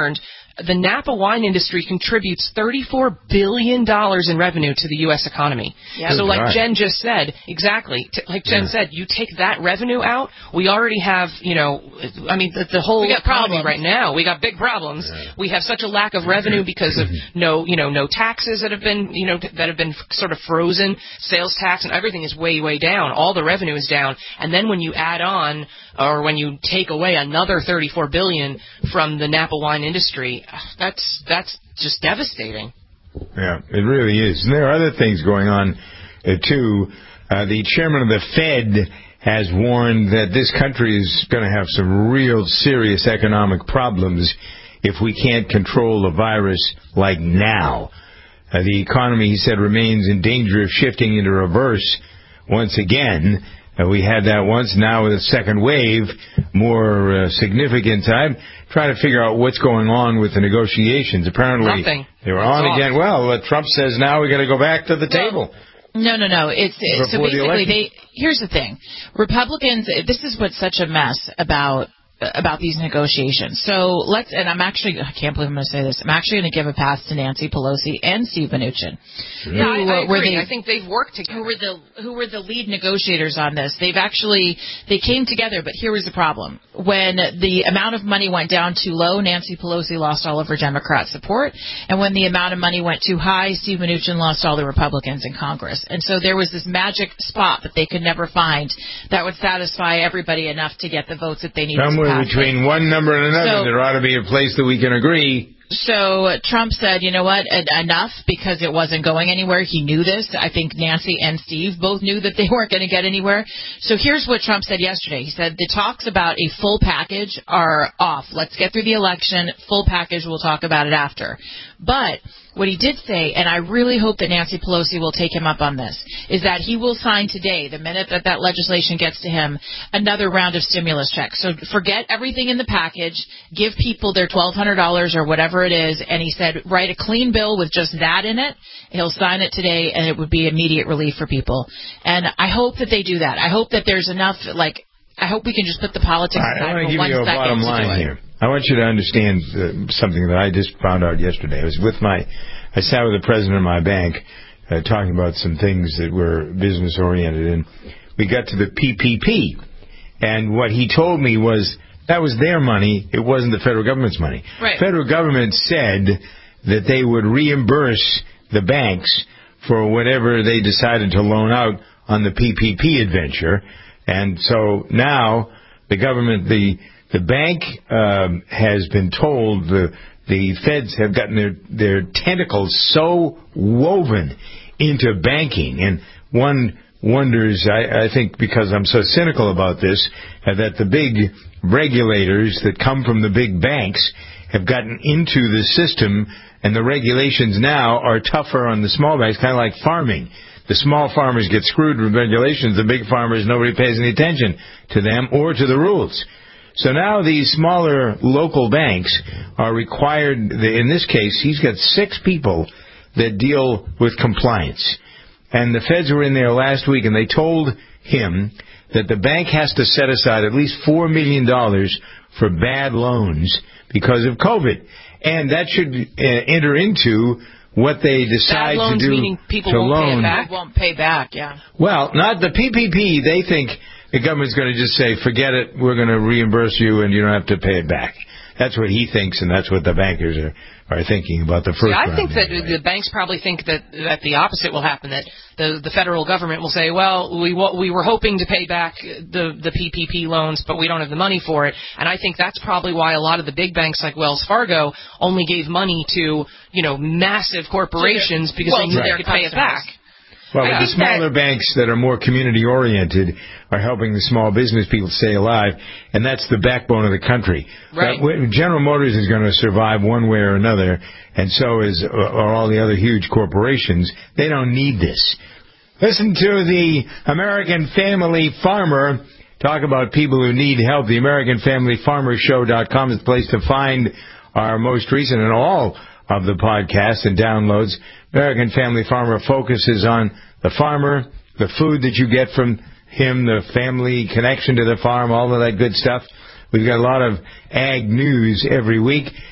Speaker 4: the Napa wine industry contributes thirty-four billion dollars in revenue to the U S economy.
Speaker 3: Yep.
Speaker 4: So like
Speaker 3: Right.
Speaker 4: Jen just said, exactly, t- like Jen
Speaker 3: Yeah.
Speaker 4: said, you take that revenue out, we already have, you know, I mean, the, the whole
Speaker 3: We got
Speaker 4: economy
Speaker 3: problems.
Speaker 4: right now, we got big problems. Yeah. We have such a lack of revenue because of no, you know, no taxes that have been, you know, that have been sort of frozen. Sales tax and everything is way, way down. All the revenue is down. And then when you add on, or when you take away another thirty-four billion dollars from the Napa wine industry, that's that's just devastating.
Speaker 2: Yeah, it really is. And there are other things going on, uh, too. Uh, the chairman of the Fed has warned that this country is going to have some real serious economic problems if we can't control the virus like now. Uh, the economy, he said, remains in danger of shifting into reverse once again. Uh, we had that once. Now with a second wave, more uh, significant. I'm trying to figure out what's going on with the negotiations. Apparently,
Speaker 3: Nothing.
Speaker 2: they were
Speaker 3: It's
Speaker 2: on
Speaker 3: off.
Speaker 2: again. Well, uh, Trump says now we got to go back to the table.
Speaker 3: No, no, no. It's, it's so
Speaker 2: Before the
Speaker 3: basically
Speaker 2: election.
Speaker 3: they. Here's the thing: Republicans. This is what's such a mess about about these negotiations. So let's. And I'm actually. I can't believe I'm going to say this. I'm actually going to give a pass to Nancy Pelosi and Steve Mnuchin.
Speaker 4: Yeah, I, I
Speaker 3: uh, were
Speaker 4: agree.
Speaker 3: the-
Speaker 4: I think they've worked together.
Speaker 3: Who were the who were the lead negotiators on this? They've actually they came together, but here was the problem: when the amount of money went down too low, Nancy Pelosi lost all of her Democrat support, and when the amount of money went too high, Steve Mnuchin lost all the Republicans in Congress. And so there was this magic spot that they could never find that would satisfy everybody enough to get the votes that they needed. to
Speaker 2: Somewhere
Speaker 3: pass
Speaker 2: between one number and another,
Speaker 3: So-
Speaker 2: there ought to be a place that we can agree.
Speaker 3: So uh, Trump said, you know what, en- enough, because it wasn't going anywhere. He knew this. I think Nancy and Steve both knew that they weren't going to get anywhere. So here's what Trump said yesterday. He said the talks about a full package are off. Let's get through the election. Full package, we'll talk about it after. But what he did say, and I really hope that Nancy Pelosi will take him up on this, is that he will sign today, the minute that that legislation gets to him, another round of stimulus checks. So forget everything in the package, give people their twelve hundred dollars or whatever it is, and he said write a clean bill with just that in it. He'll sign it today, and it would be immediate relief for people. And I hope that they do that. I hope that there's enough, like, I hope we can just put the politics
Speaker 2: All right, I
Speaker 3: aside
Speaker 2: want to
Speaker 3: for
Speaker 2: give
Speaker 3: one
Speaker 2: you a
Speaker 3: second
Speaker 2: bottom
Speaker 3: to do
Speaker 2: line
Speaker 3: it.
Speaker 2: here. I want you to understand uh, something that I just found out yesterday. I was with my, I sat with the president of my bank uh, talking about some things that were business oriented, and we got to the P P P. And what he told me was that was their money. It wasn't the federal government's money.
Speaker 3: Right.
Speaker 2: Federal government said that they would reimburse the banks for whatever they decided to loan out on the P P P adventure. And so now the government, the the bank um, has been told, the the feds have gotten their, their tentacles so woven into banking. And one wonders, I, I think because I'm so cynical about this, uh, that the big regulators that come from the big banks have gotten into the system, and the regulations now are tougher on the small banks, kind of like farming. The small farmers get screwed with regulations. The big farmers, nobody pays any attention to them or to the rules. So now these smaller local banks are required, in this case, he's got six people that deal with compliance. And the feds were in there last week, and they told him that the bank has to set aside at least four million dollars for bad loans because of COVID. And that should uh, enter into what they decide
Speaker 3: Bad loans
Speaker 2: to do
Speaker 3: meaning people
Speaker 2: to
Speaker 3: won't
Speaker 2: loan.
Speaker 3: pay it back. Won't pay back, yeah.
Speaker 2: Well, not the P P P. They think the government's going to just say, forget it, we're going to reimburse you and you don't have to pay it back. That's what he thinks, and that's what the bankers are, are thinking about the first
Speaker 4: See, I
Speaker 2: round.
Speaker 4: think that the banks probably think that that the opposite will happen. That the the federal government will say, "Well, we we were hoping to pay back the the P P P loans, but we don't have the money for it." And I think that's probably why a lot of the big banks like Wells Fargo only gave money to you know massive corporations because
Speaker 3: well,
Speaker 4: they knew
Speaker 3: to
Speaker 4: they
Speaker 3: their
Speaker 4: could pay it back.
Speaker 3: customers.
Speaker 2: Well,
Speaker 4: I
Speaker 2: but the
Speaker 4: think
Speaker 2: smaller banks that are more community-oriented are helping the small business people stay alive, and that's the backbone of the country.
Speaker 4: Right.
Speaker 2: But General Motors is going to survive one way or another, and so is are all the other huge corporations. They don't need this. Listen to the American Family Farmer talk about people who need help. The American Family Farmer Show dot com is the place to find our most recent and all of the podcasts and downloads. American Family Farmer focuses on the farmer, the food that you get from him, the family connection to the farm, all of that good stuff. We've got a lot of ag news every week.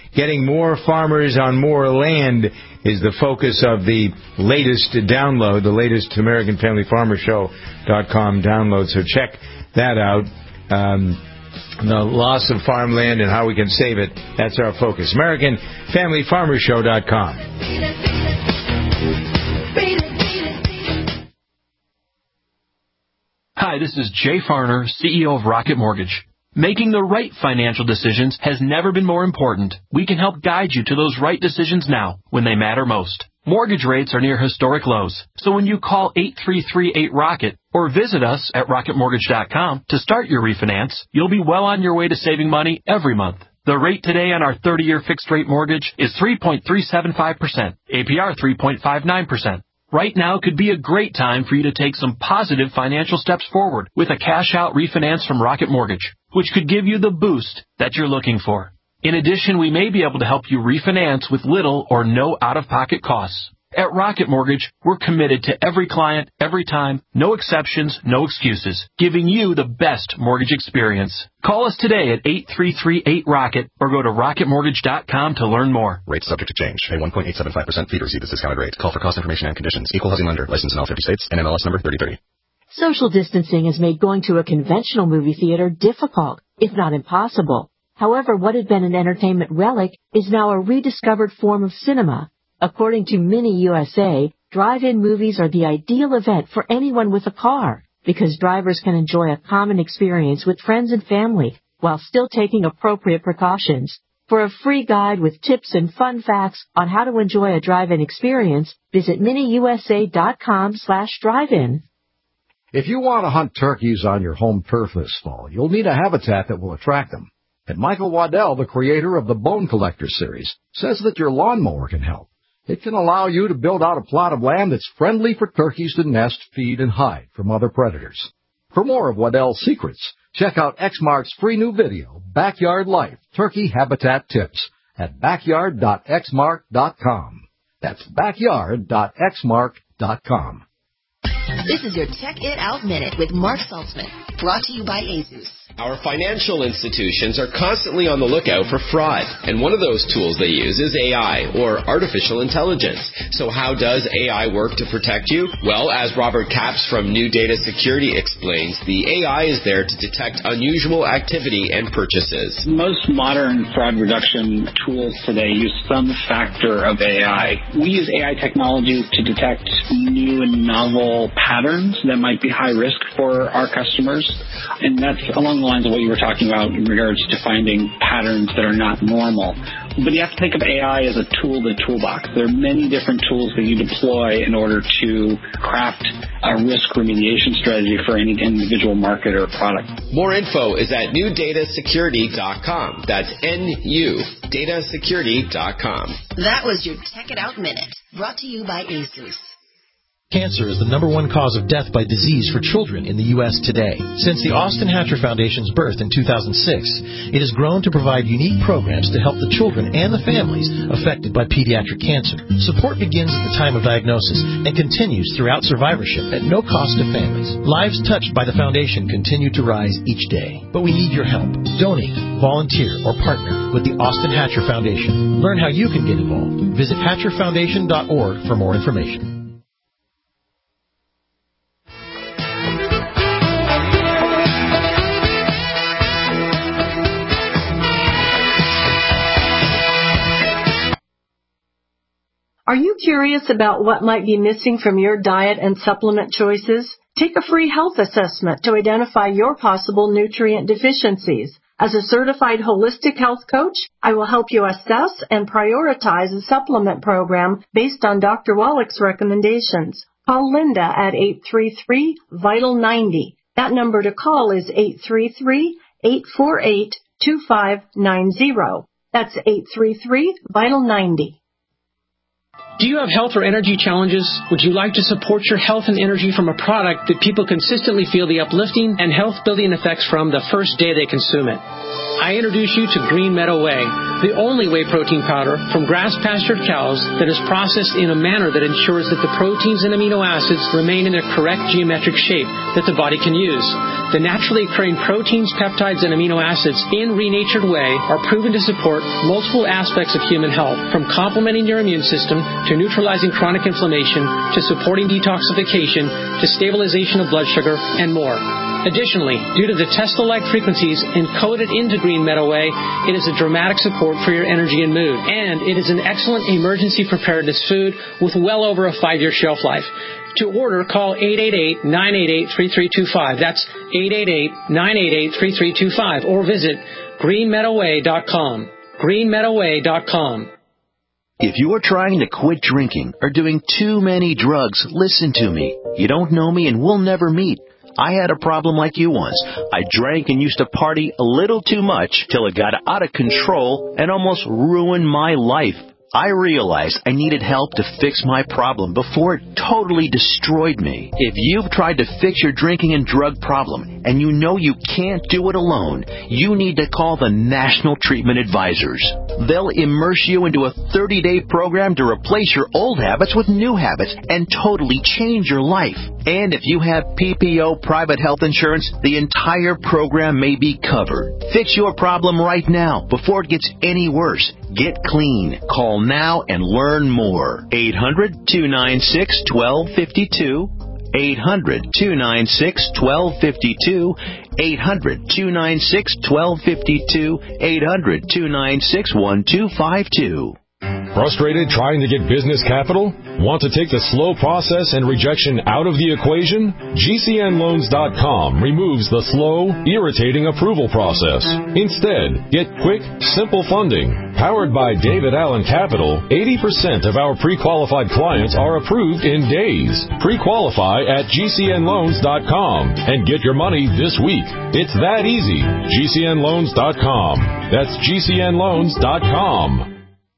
Speaker 2: getting more farmers on more land is the focus of the latest download, the latest American Family Farmer Show dot com download. So check that out. Um, the loss of farmland and how we can save it, that's our focus. American Family Farmer Show dot com.
Speaker 5: Hi, this is Jay Farner, C E O of Rocket Mortgage. Making the right financial decisions has never been more important. We can help guide you to those right decisions now, when they matter most. Mortgage rates are near historic lows, so when you call eight three three eight ROCKET or visit us at rocket mortgage dot com to start your refinance, you'll be well on your way to saving money every month. The rate today on our thirty-year fixed-rate mortgage is three point three seven five percent, A P R three point five nine percent. Right now could be a great time for you to take some positive financial steps forward with a cash-out refinance from Rocket Mortgage, which could give you the boost that you're looking for. In addition, we may be able to help you refinance with little or no out-of-pocket costs. At Rocket Mortgage, we're committed to every client, every time, no exceptions, no excuses, giving you the best mortgage experience. Call us today at eight three three eight ROCKET or go to rocket mortgage dot com to learn more.
Speaker 6: Rates subject to change. Pay one point eight seven five percent fee to receive this discounted rate. Call for cost information and conditions. Equal housing lender. Licensed in all fifty states. and N M L S number thirty thirty.
Speaker 1: Social distancing has made going to a conventional movie theater difficult, if not impossible. However, what had been an entertainment relic is now a rediscovered form of cinema. According to Mini U S A, drive-in movies are the ideal event for anyone with a car because drivers can enjoy a common experience with friends and family while still taking appropriate precautions. For a free guide with tips and fun facts on how to enjoy a drive-in experience, visit mini U S A dot com slash drive-in.
Speaker 22: If you want to hunt turkeys on your home turf this fall, you'll need a habitat that will attract them. And Michael Waddell, the creator of the Bone Collector series, says that your lawnmower can help. It can allow you to build out a plot of land that's friendly for turkeys to nest, feed, and hide from other predators. For more of Waddell's secrets, check out Exmark's free new video, Backyard Life Turkey Habitat Tips, at backyard dot exmark dot com. That's backyard dot exmark dot com.
Speaker 23: This is your Check It Out Minute with Mark Saltzman, brought to you by ASUS.
Speaker 24: Our financial institutions are constantly on the lookout for fraud, and one of those tools they use is A I, or artificial intelligence. So how does A I work to protect you? Well, as Robert Capps from New Data Security explains, the A I is there to detect unusual activity and purchases.
Speaker 25: Most modern fraud reduction tools today use some factor of A I. We use A I technology to detect new and novel patterns that might be high risk for our customers, and that's along the lines of what you were talking about in regards to finding patterns that are not normal. But you have to think of A I as a tool in the toolbox. There are many different tools that you deploy in order to craft a risk remediation strategy for any individual market or product.
Speaker 24: More info is at new data security dot com. That's N U data security dot com.
Speaker 23: That was your Check It Out Minute, brought to you by ASUS.
Speaker 26: Cancer is the number one cause of death by disease for children in the U S today. Since the Austin Hatcher Foundation's birth in two thousand six, it has grown to provide unique programs to help the children and the families affected by pediatric cancer. Support begins at the time of diagnosis and continues throughout survivorship at no cost to families. Lives touched by the foundation continue to rise each day, but we need your help. Donate, volunteer, or partner with the Austin Hatcher Foundation. Learn how you can get involved. Visit hatcher foundation dot org for more information.
Speaker 27: Are you curious about what might be missing from your diet and supplement choices? Take a free health assessment to identify your possible nutrient deficiencies. As a certified holistic health coach, I will help you assess and prioritize a supplement program based on Doctor Wallach's recommendations. Call Linda at eight three three, vital ninety. That number to call is eight three three, eight four eight, two five nine zero. That's eight three three, vital ninety.
Speaker 21: Do you have health or energy challenges? Would you like to support your health and energy from a product that people consistently feel the uplifting and health-building effects from the first day they consume it? I introduce you to Green Meadow Whey, the only whey protein powder from grass-pastured cows that is processed in a manner that ensures that the proteins and amino acids remain in their correct geometric shape that the body can use. The naturally occurring proteins, peptides, and amino acids in renatured whey are proven to support multiple aspects of human health, from complementing your immune system to neutralizing chronic inflammation to supporting detoxification to stabilization of blood sugar and more. Additionally, due to the Tesla-like frequencies encoded into Green Meadow Whey, it is a dramatic support for your energy and mood. And it is an excellent emergency preparedness food with well over a five-year shelf life. To order, call eight eight eight, nine eight eight, three three two five. That's eight eight eight, nine eight eight, three three two five. Or visit green meadow whey dot com. green meadow whey dot com.
Speaker 7: If you are trying to quit drinking or doing too many drugs, listen to me. You don't know me and we'll never meet. I had a problem like you once. I drank and used to party a little too much till it got out of control and almost ruined my life. I realized I needed help to fix my problem before it totally destroyed me. If you've tried to fix your drinking and drug problem and you know you can't do it alone, you need to call the National Treatment Advisors. They'll immerse you into a thirty-day program to replace your old habits with new habits and totally change your life. And if you have P P O private health insurance, the entire program may be covered. Fix your problem right now before it gets any worse. Get clean. Call now and learn more. eight hundred, two nine six, one two five two. eight hundred, two nine six, one two five two. eight hundred, two nine six, one two five two. eight hundred, two nine six, one two five two.
Speaker 9: Frustrated trying to get business capital? Want to take the slow process and rejection out of the equation? G C N loans dot com removes the slow, irritating approval process. Instead, get quick, simple funding. Powered by David Allen Capital, eighty percent of our pre-qualified clients are approved in days. Pre-qualify at G C N loans dot com and get your money this week. It's that easy. G C N loans dot com. That's G C N loans dot com.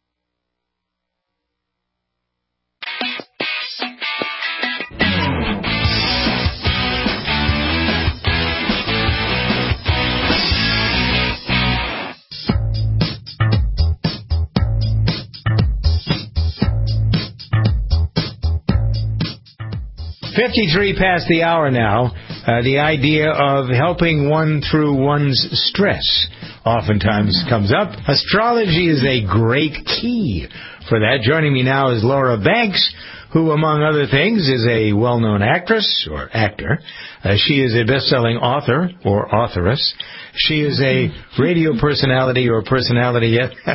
Speaker 2: fifty-three past the hour now. Uh, the idea of helping one through one's stress oftentimes comes up. Astrology is a great key for that. Joining me now is Laura Banks, who, among other things, is a well-known actress or actor. Uh, she is a best-selling author or authoress. She is a radio personality or personality.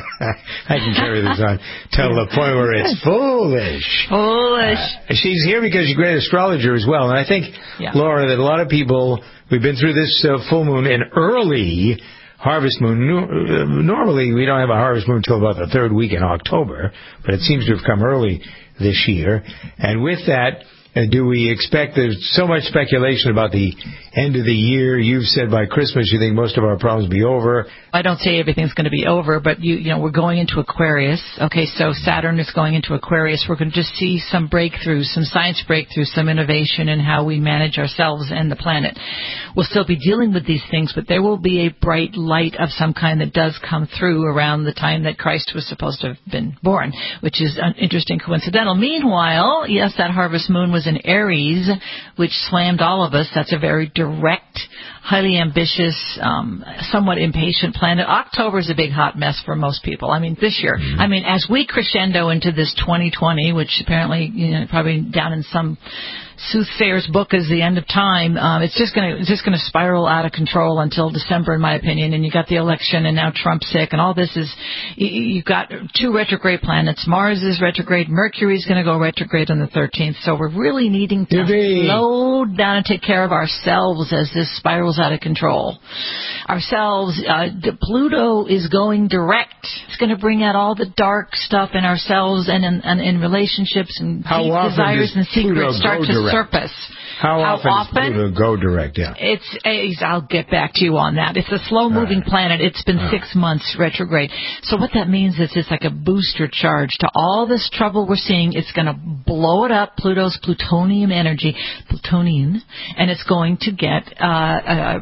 Speaker 2: I can carry this on till the point where it's foolish.
Speaker 3: Foolish.
Speaker 2: Uh, she's here because she's a great astrologer as well. And I think, yeah. Laura, that a lot of people, we've been through this uh, full moon and early harvest moon. No, normally, we don't have a harvest moon until about the third week in October, but it seems to have come early this year. And with that, uh, do we expect, there's so much speculation about the end of the year. You've said by Christmas you think most of our problems will be over.
Speaker 3: I don't say everything's going to be over, but you, you know, we're going into Aquarius. Okay, so Saturn is going into Aquarius. We're going to just see some breakthroughs, some science breakthroughs, some innovation in how we manage ourselves and the planet. We'll still be dealing with these things, but there will be a bright light of some kind that does come through around the time that Christ was supposed to have been born, which is an interesting coincidental. Meanwhile, yes, that harvest moon was in Aries, which slammed all of us. That's a very direct, highly ambitious, um, somewhat impatient planet. October is a big hot mess for most people. I mean, this year. I mean, as we crescendo into this twenty twenty, which apparently, you know, probably down in some soothsayer's book is the end of time. Um, it's just going to it's just going to spiral out of control until December, in my opinion. And you got the election, and now Trump's sick, and all this is. You, you've got two retrograde planets. Mars is retrograde. Mercury's going to go retrograde on the thirteenth. So we're really needing to Yippee. slow down and take care of ourselves as this spirals out of control. Ourselves. Uh, Pluto is going direct. It's going to bring out all the dark stuff in ourselves and in, and in relationships and deep desires and secrets start to
Speaker 2: direct?
Speaker 10: surface.
Speaker 2: How,
Speaker 10: How
Speaker 2: often,
Speaker 10: often?
Speaker 2: does Pluto go direct? Yeah.
Speaker 10: It's, it's, I'll get back to you on that. It's a slow-moving
Speaker 2: right.
Speaker 10: planet. It's been
Speaker 2: Oh.
Speaker 10: six months retrograde. So what that means is it's like a booster charge to all this trouble we're seeing. It's going to blow it up, Pluto's plutonium energy, plutonium, and it's going to get uh, uh,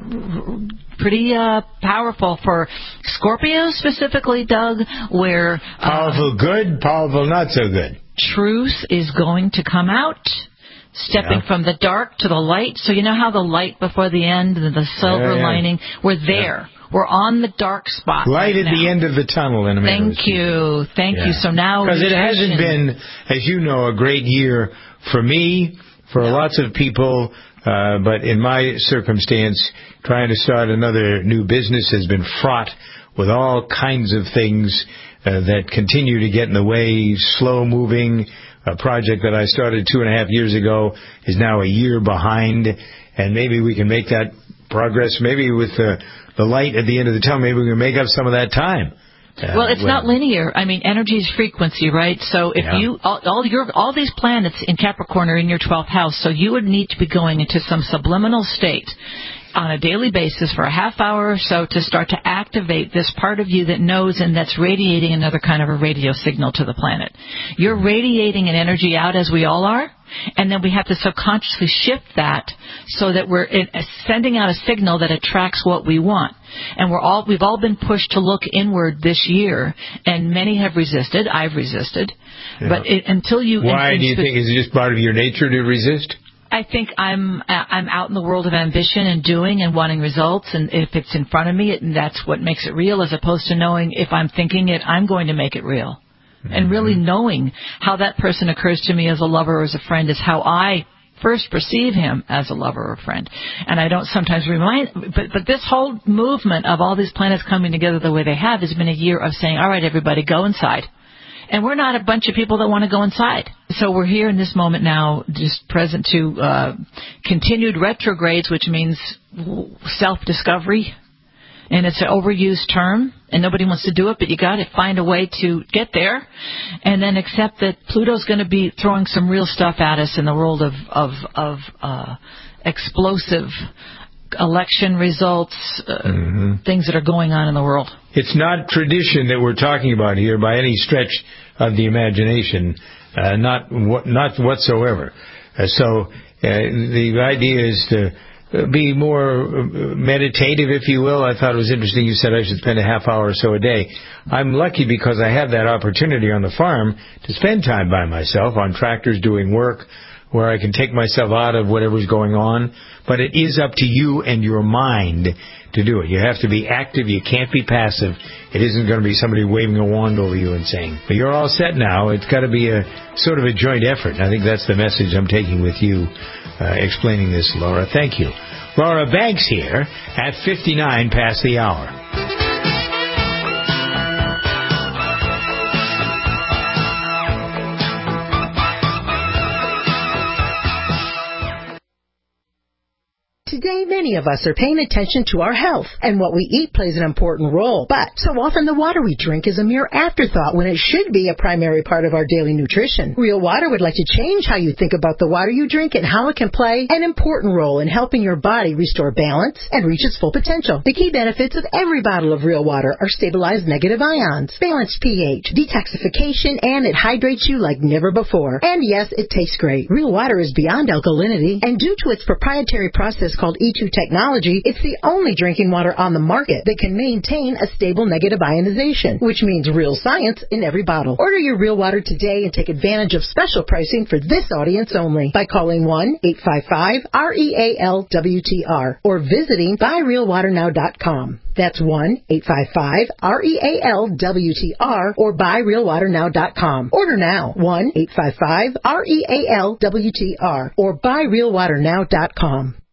Speaker 10: pretty uh, powerful for Scorpio specifically, Doug, where... Uh,
Speaker 2: Powerful good, powerful not so good.
Speaker 10: Truth is going to come out. Stepping
Speaker 2: Yeah.
Speaker 10: from the dark to the light. So you know how the light before the end, the, the silver
Speaker 2: Yeah, yeah.
Speaker 10: lining, we're there. Yeah. We're on the dark spot.
Speaker 2: Light
Speaker 10: right
Speaker 2: at
Speaker 10: now.
Speaker 2: the end of the tunnel in a matter
Speaker 10: Thank you. Thank
Speaker 2: yeah.
Speaker 10: you. So now...
Speaker 2: Because it hasn't been, as you know, a great year for me, for no. lots of people, uh, but in my circumstance, trying to start another new business has been fraught with all kinds of things uh, that continue to get in the way, slow-moving. A project that I started two and a half years ago is now a year behind, and maybe we can make that progress. Maybe with the, the light at the end of the tunnel, maybe we can make up some of that time. Uh,
Speaker 10: well, it's
Speaker 2: when,
Speaker 10: not linear. I mean, energy is frequency, right? So if
Speaker 2: yeah.
Speaker 10: you all, all your all these planets in Capricorn are in your twelfth house, so you would need to be going into some subliminal state on a daily basis for a half hour or so to start to activate this part of you that knows and that's radiating another kind of a radio signal to the planet. You're radiating an energy out, as we all are, and then we have to subconsciously shift that so that we're sending out a signal that attracts what we want. And we're all we've all been pushed to look inward this year, and many have resisted. I've resisted,
Speaker 2: yeah.
Speaker 10: but it, until you
Speaker 2: why do you think is it just part of your nature to resist?
Speaker 10: I think I'm I'm out in the world of ambition and doing and wanting results, and if it's in front of me, it, and that's what makes it real, as opposed to knowing if I'm thinking it, I'm going to make it real. Mm-hmm. And really knowing how that person occurs to me as a lover or as a friend is how I first perceive him as a lover or friend. And I don't sometimes remind, but, but this whole movement of all these planets coming together the way they have has been a year of saying, all right, everybody, go inside. And we're not a bunch of people that want to go inside. So we're here in this moment now, just present to uh, continued retrogrades, which means self-discovery. And it's an overused term, and nobody wants to do it, but you got to find a way to get there. And then accept that Pluto's going to be throwing some real stuff at us in the world of, of, of uh, explosive election results, uh, mm-hmm. things that are going on in the world.
Speaker 2: It's not tradition that we're talking about here by any stretch of the imagination, uh, not not whatsoever. Uh, so uh, the idea is to be more meditative, if you will. I thought it was interesting you said I should spend a half hour or so a day. I'm lucky because I have that opportunity on the farm to spend time by myself on tractors doing work, where I can take myself out of whatever's going on. But it is up to you and your mind to do it. You have to be active. You can't be passive. It isn't going to be somebody waving a wand over you and saying, but you're all set now. It's got to be a sort of a joint effort. And I think that's the message I'm taking with you, uh, explaining this, Laura. Thank you. Laura Banks here at fifty-nine past the hour.
Speaker 12: Today, many of us are paying attention to our health, and what we eat plays an important role. But so often the water we drink is a mere afterthought when it should be a primary part of our daily nutrition. Real Water would like to change how you think about the water you drink and how it can play an important role in helping your body restore balance and reach its full potential. The key benefits of every bottle of Real Water are stabilized negative ions, balanced pH, detoxification, and it hydrates you like never before. And yes, it tastes great. Real Water is beyond alkalinity, and due to its proprietary process called E two technology, it's the only drinking water on the market that can maintain a stable negative ionization, which means real science in every bottle. Order your Real Water today and take advantage of special pricing for this audience only by calling one eight five five R E A L W T R or visiting buy real water now dot com. That's one eight five five R E A L W T R or buy real water now dot com. Order now, one eight five five R E A L W T R or buy real water now dot com.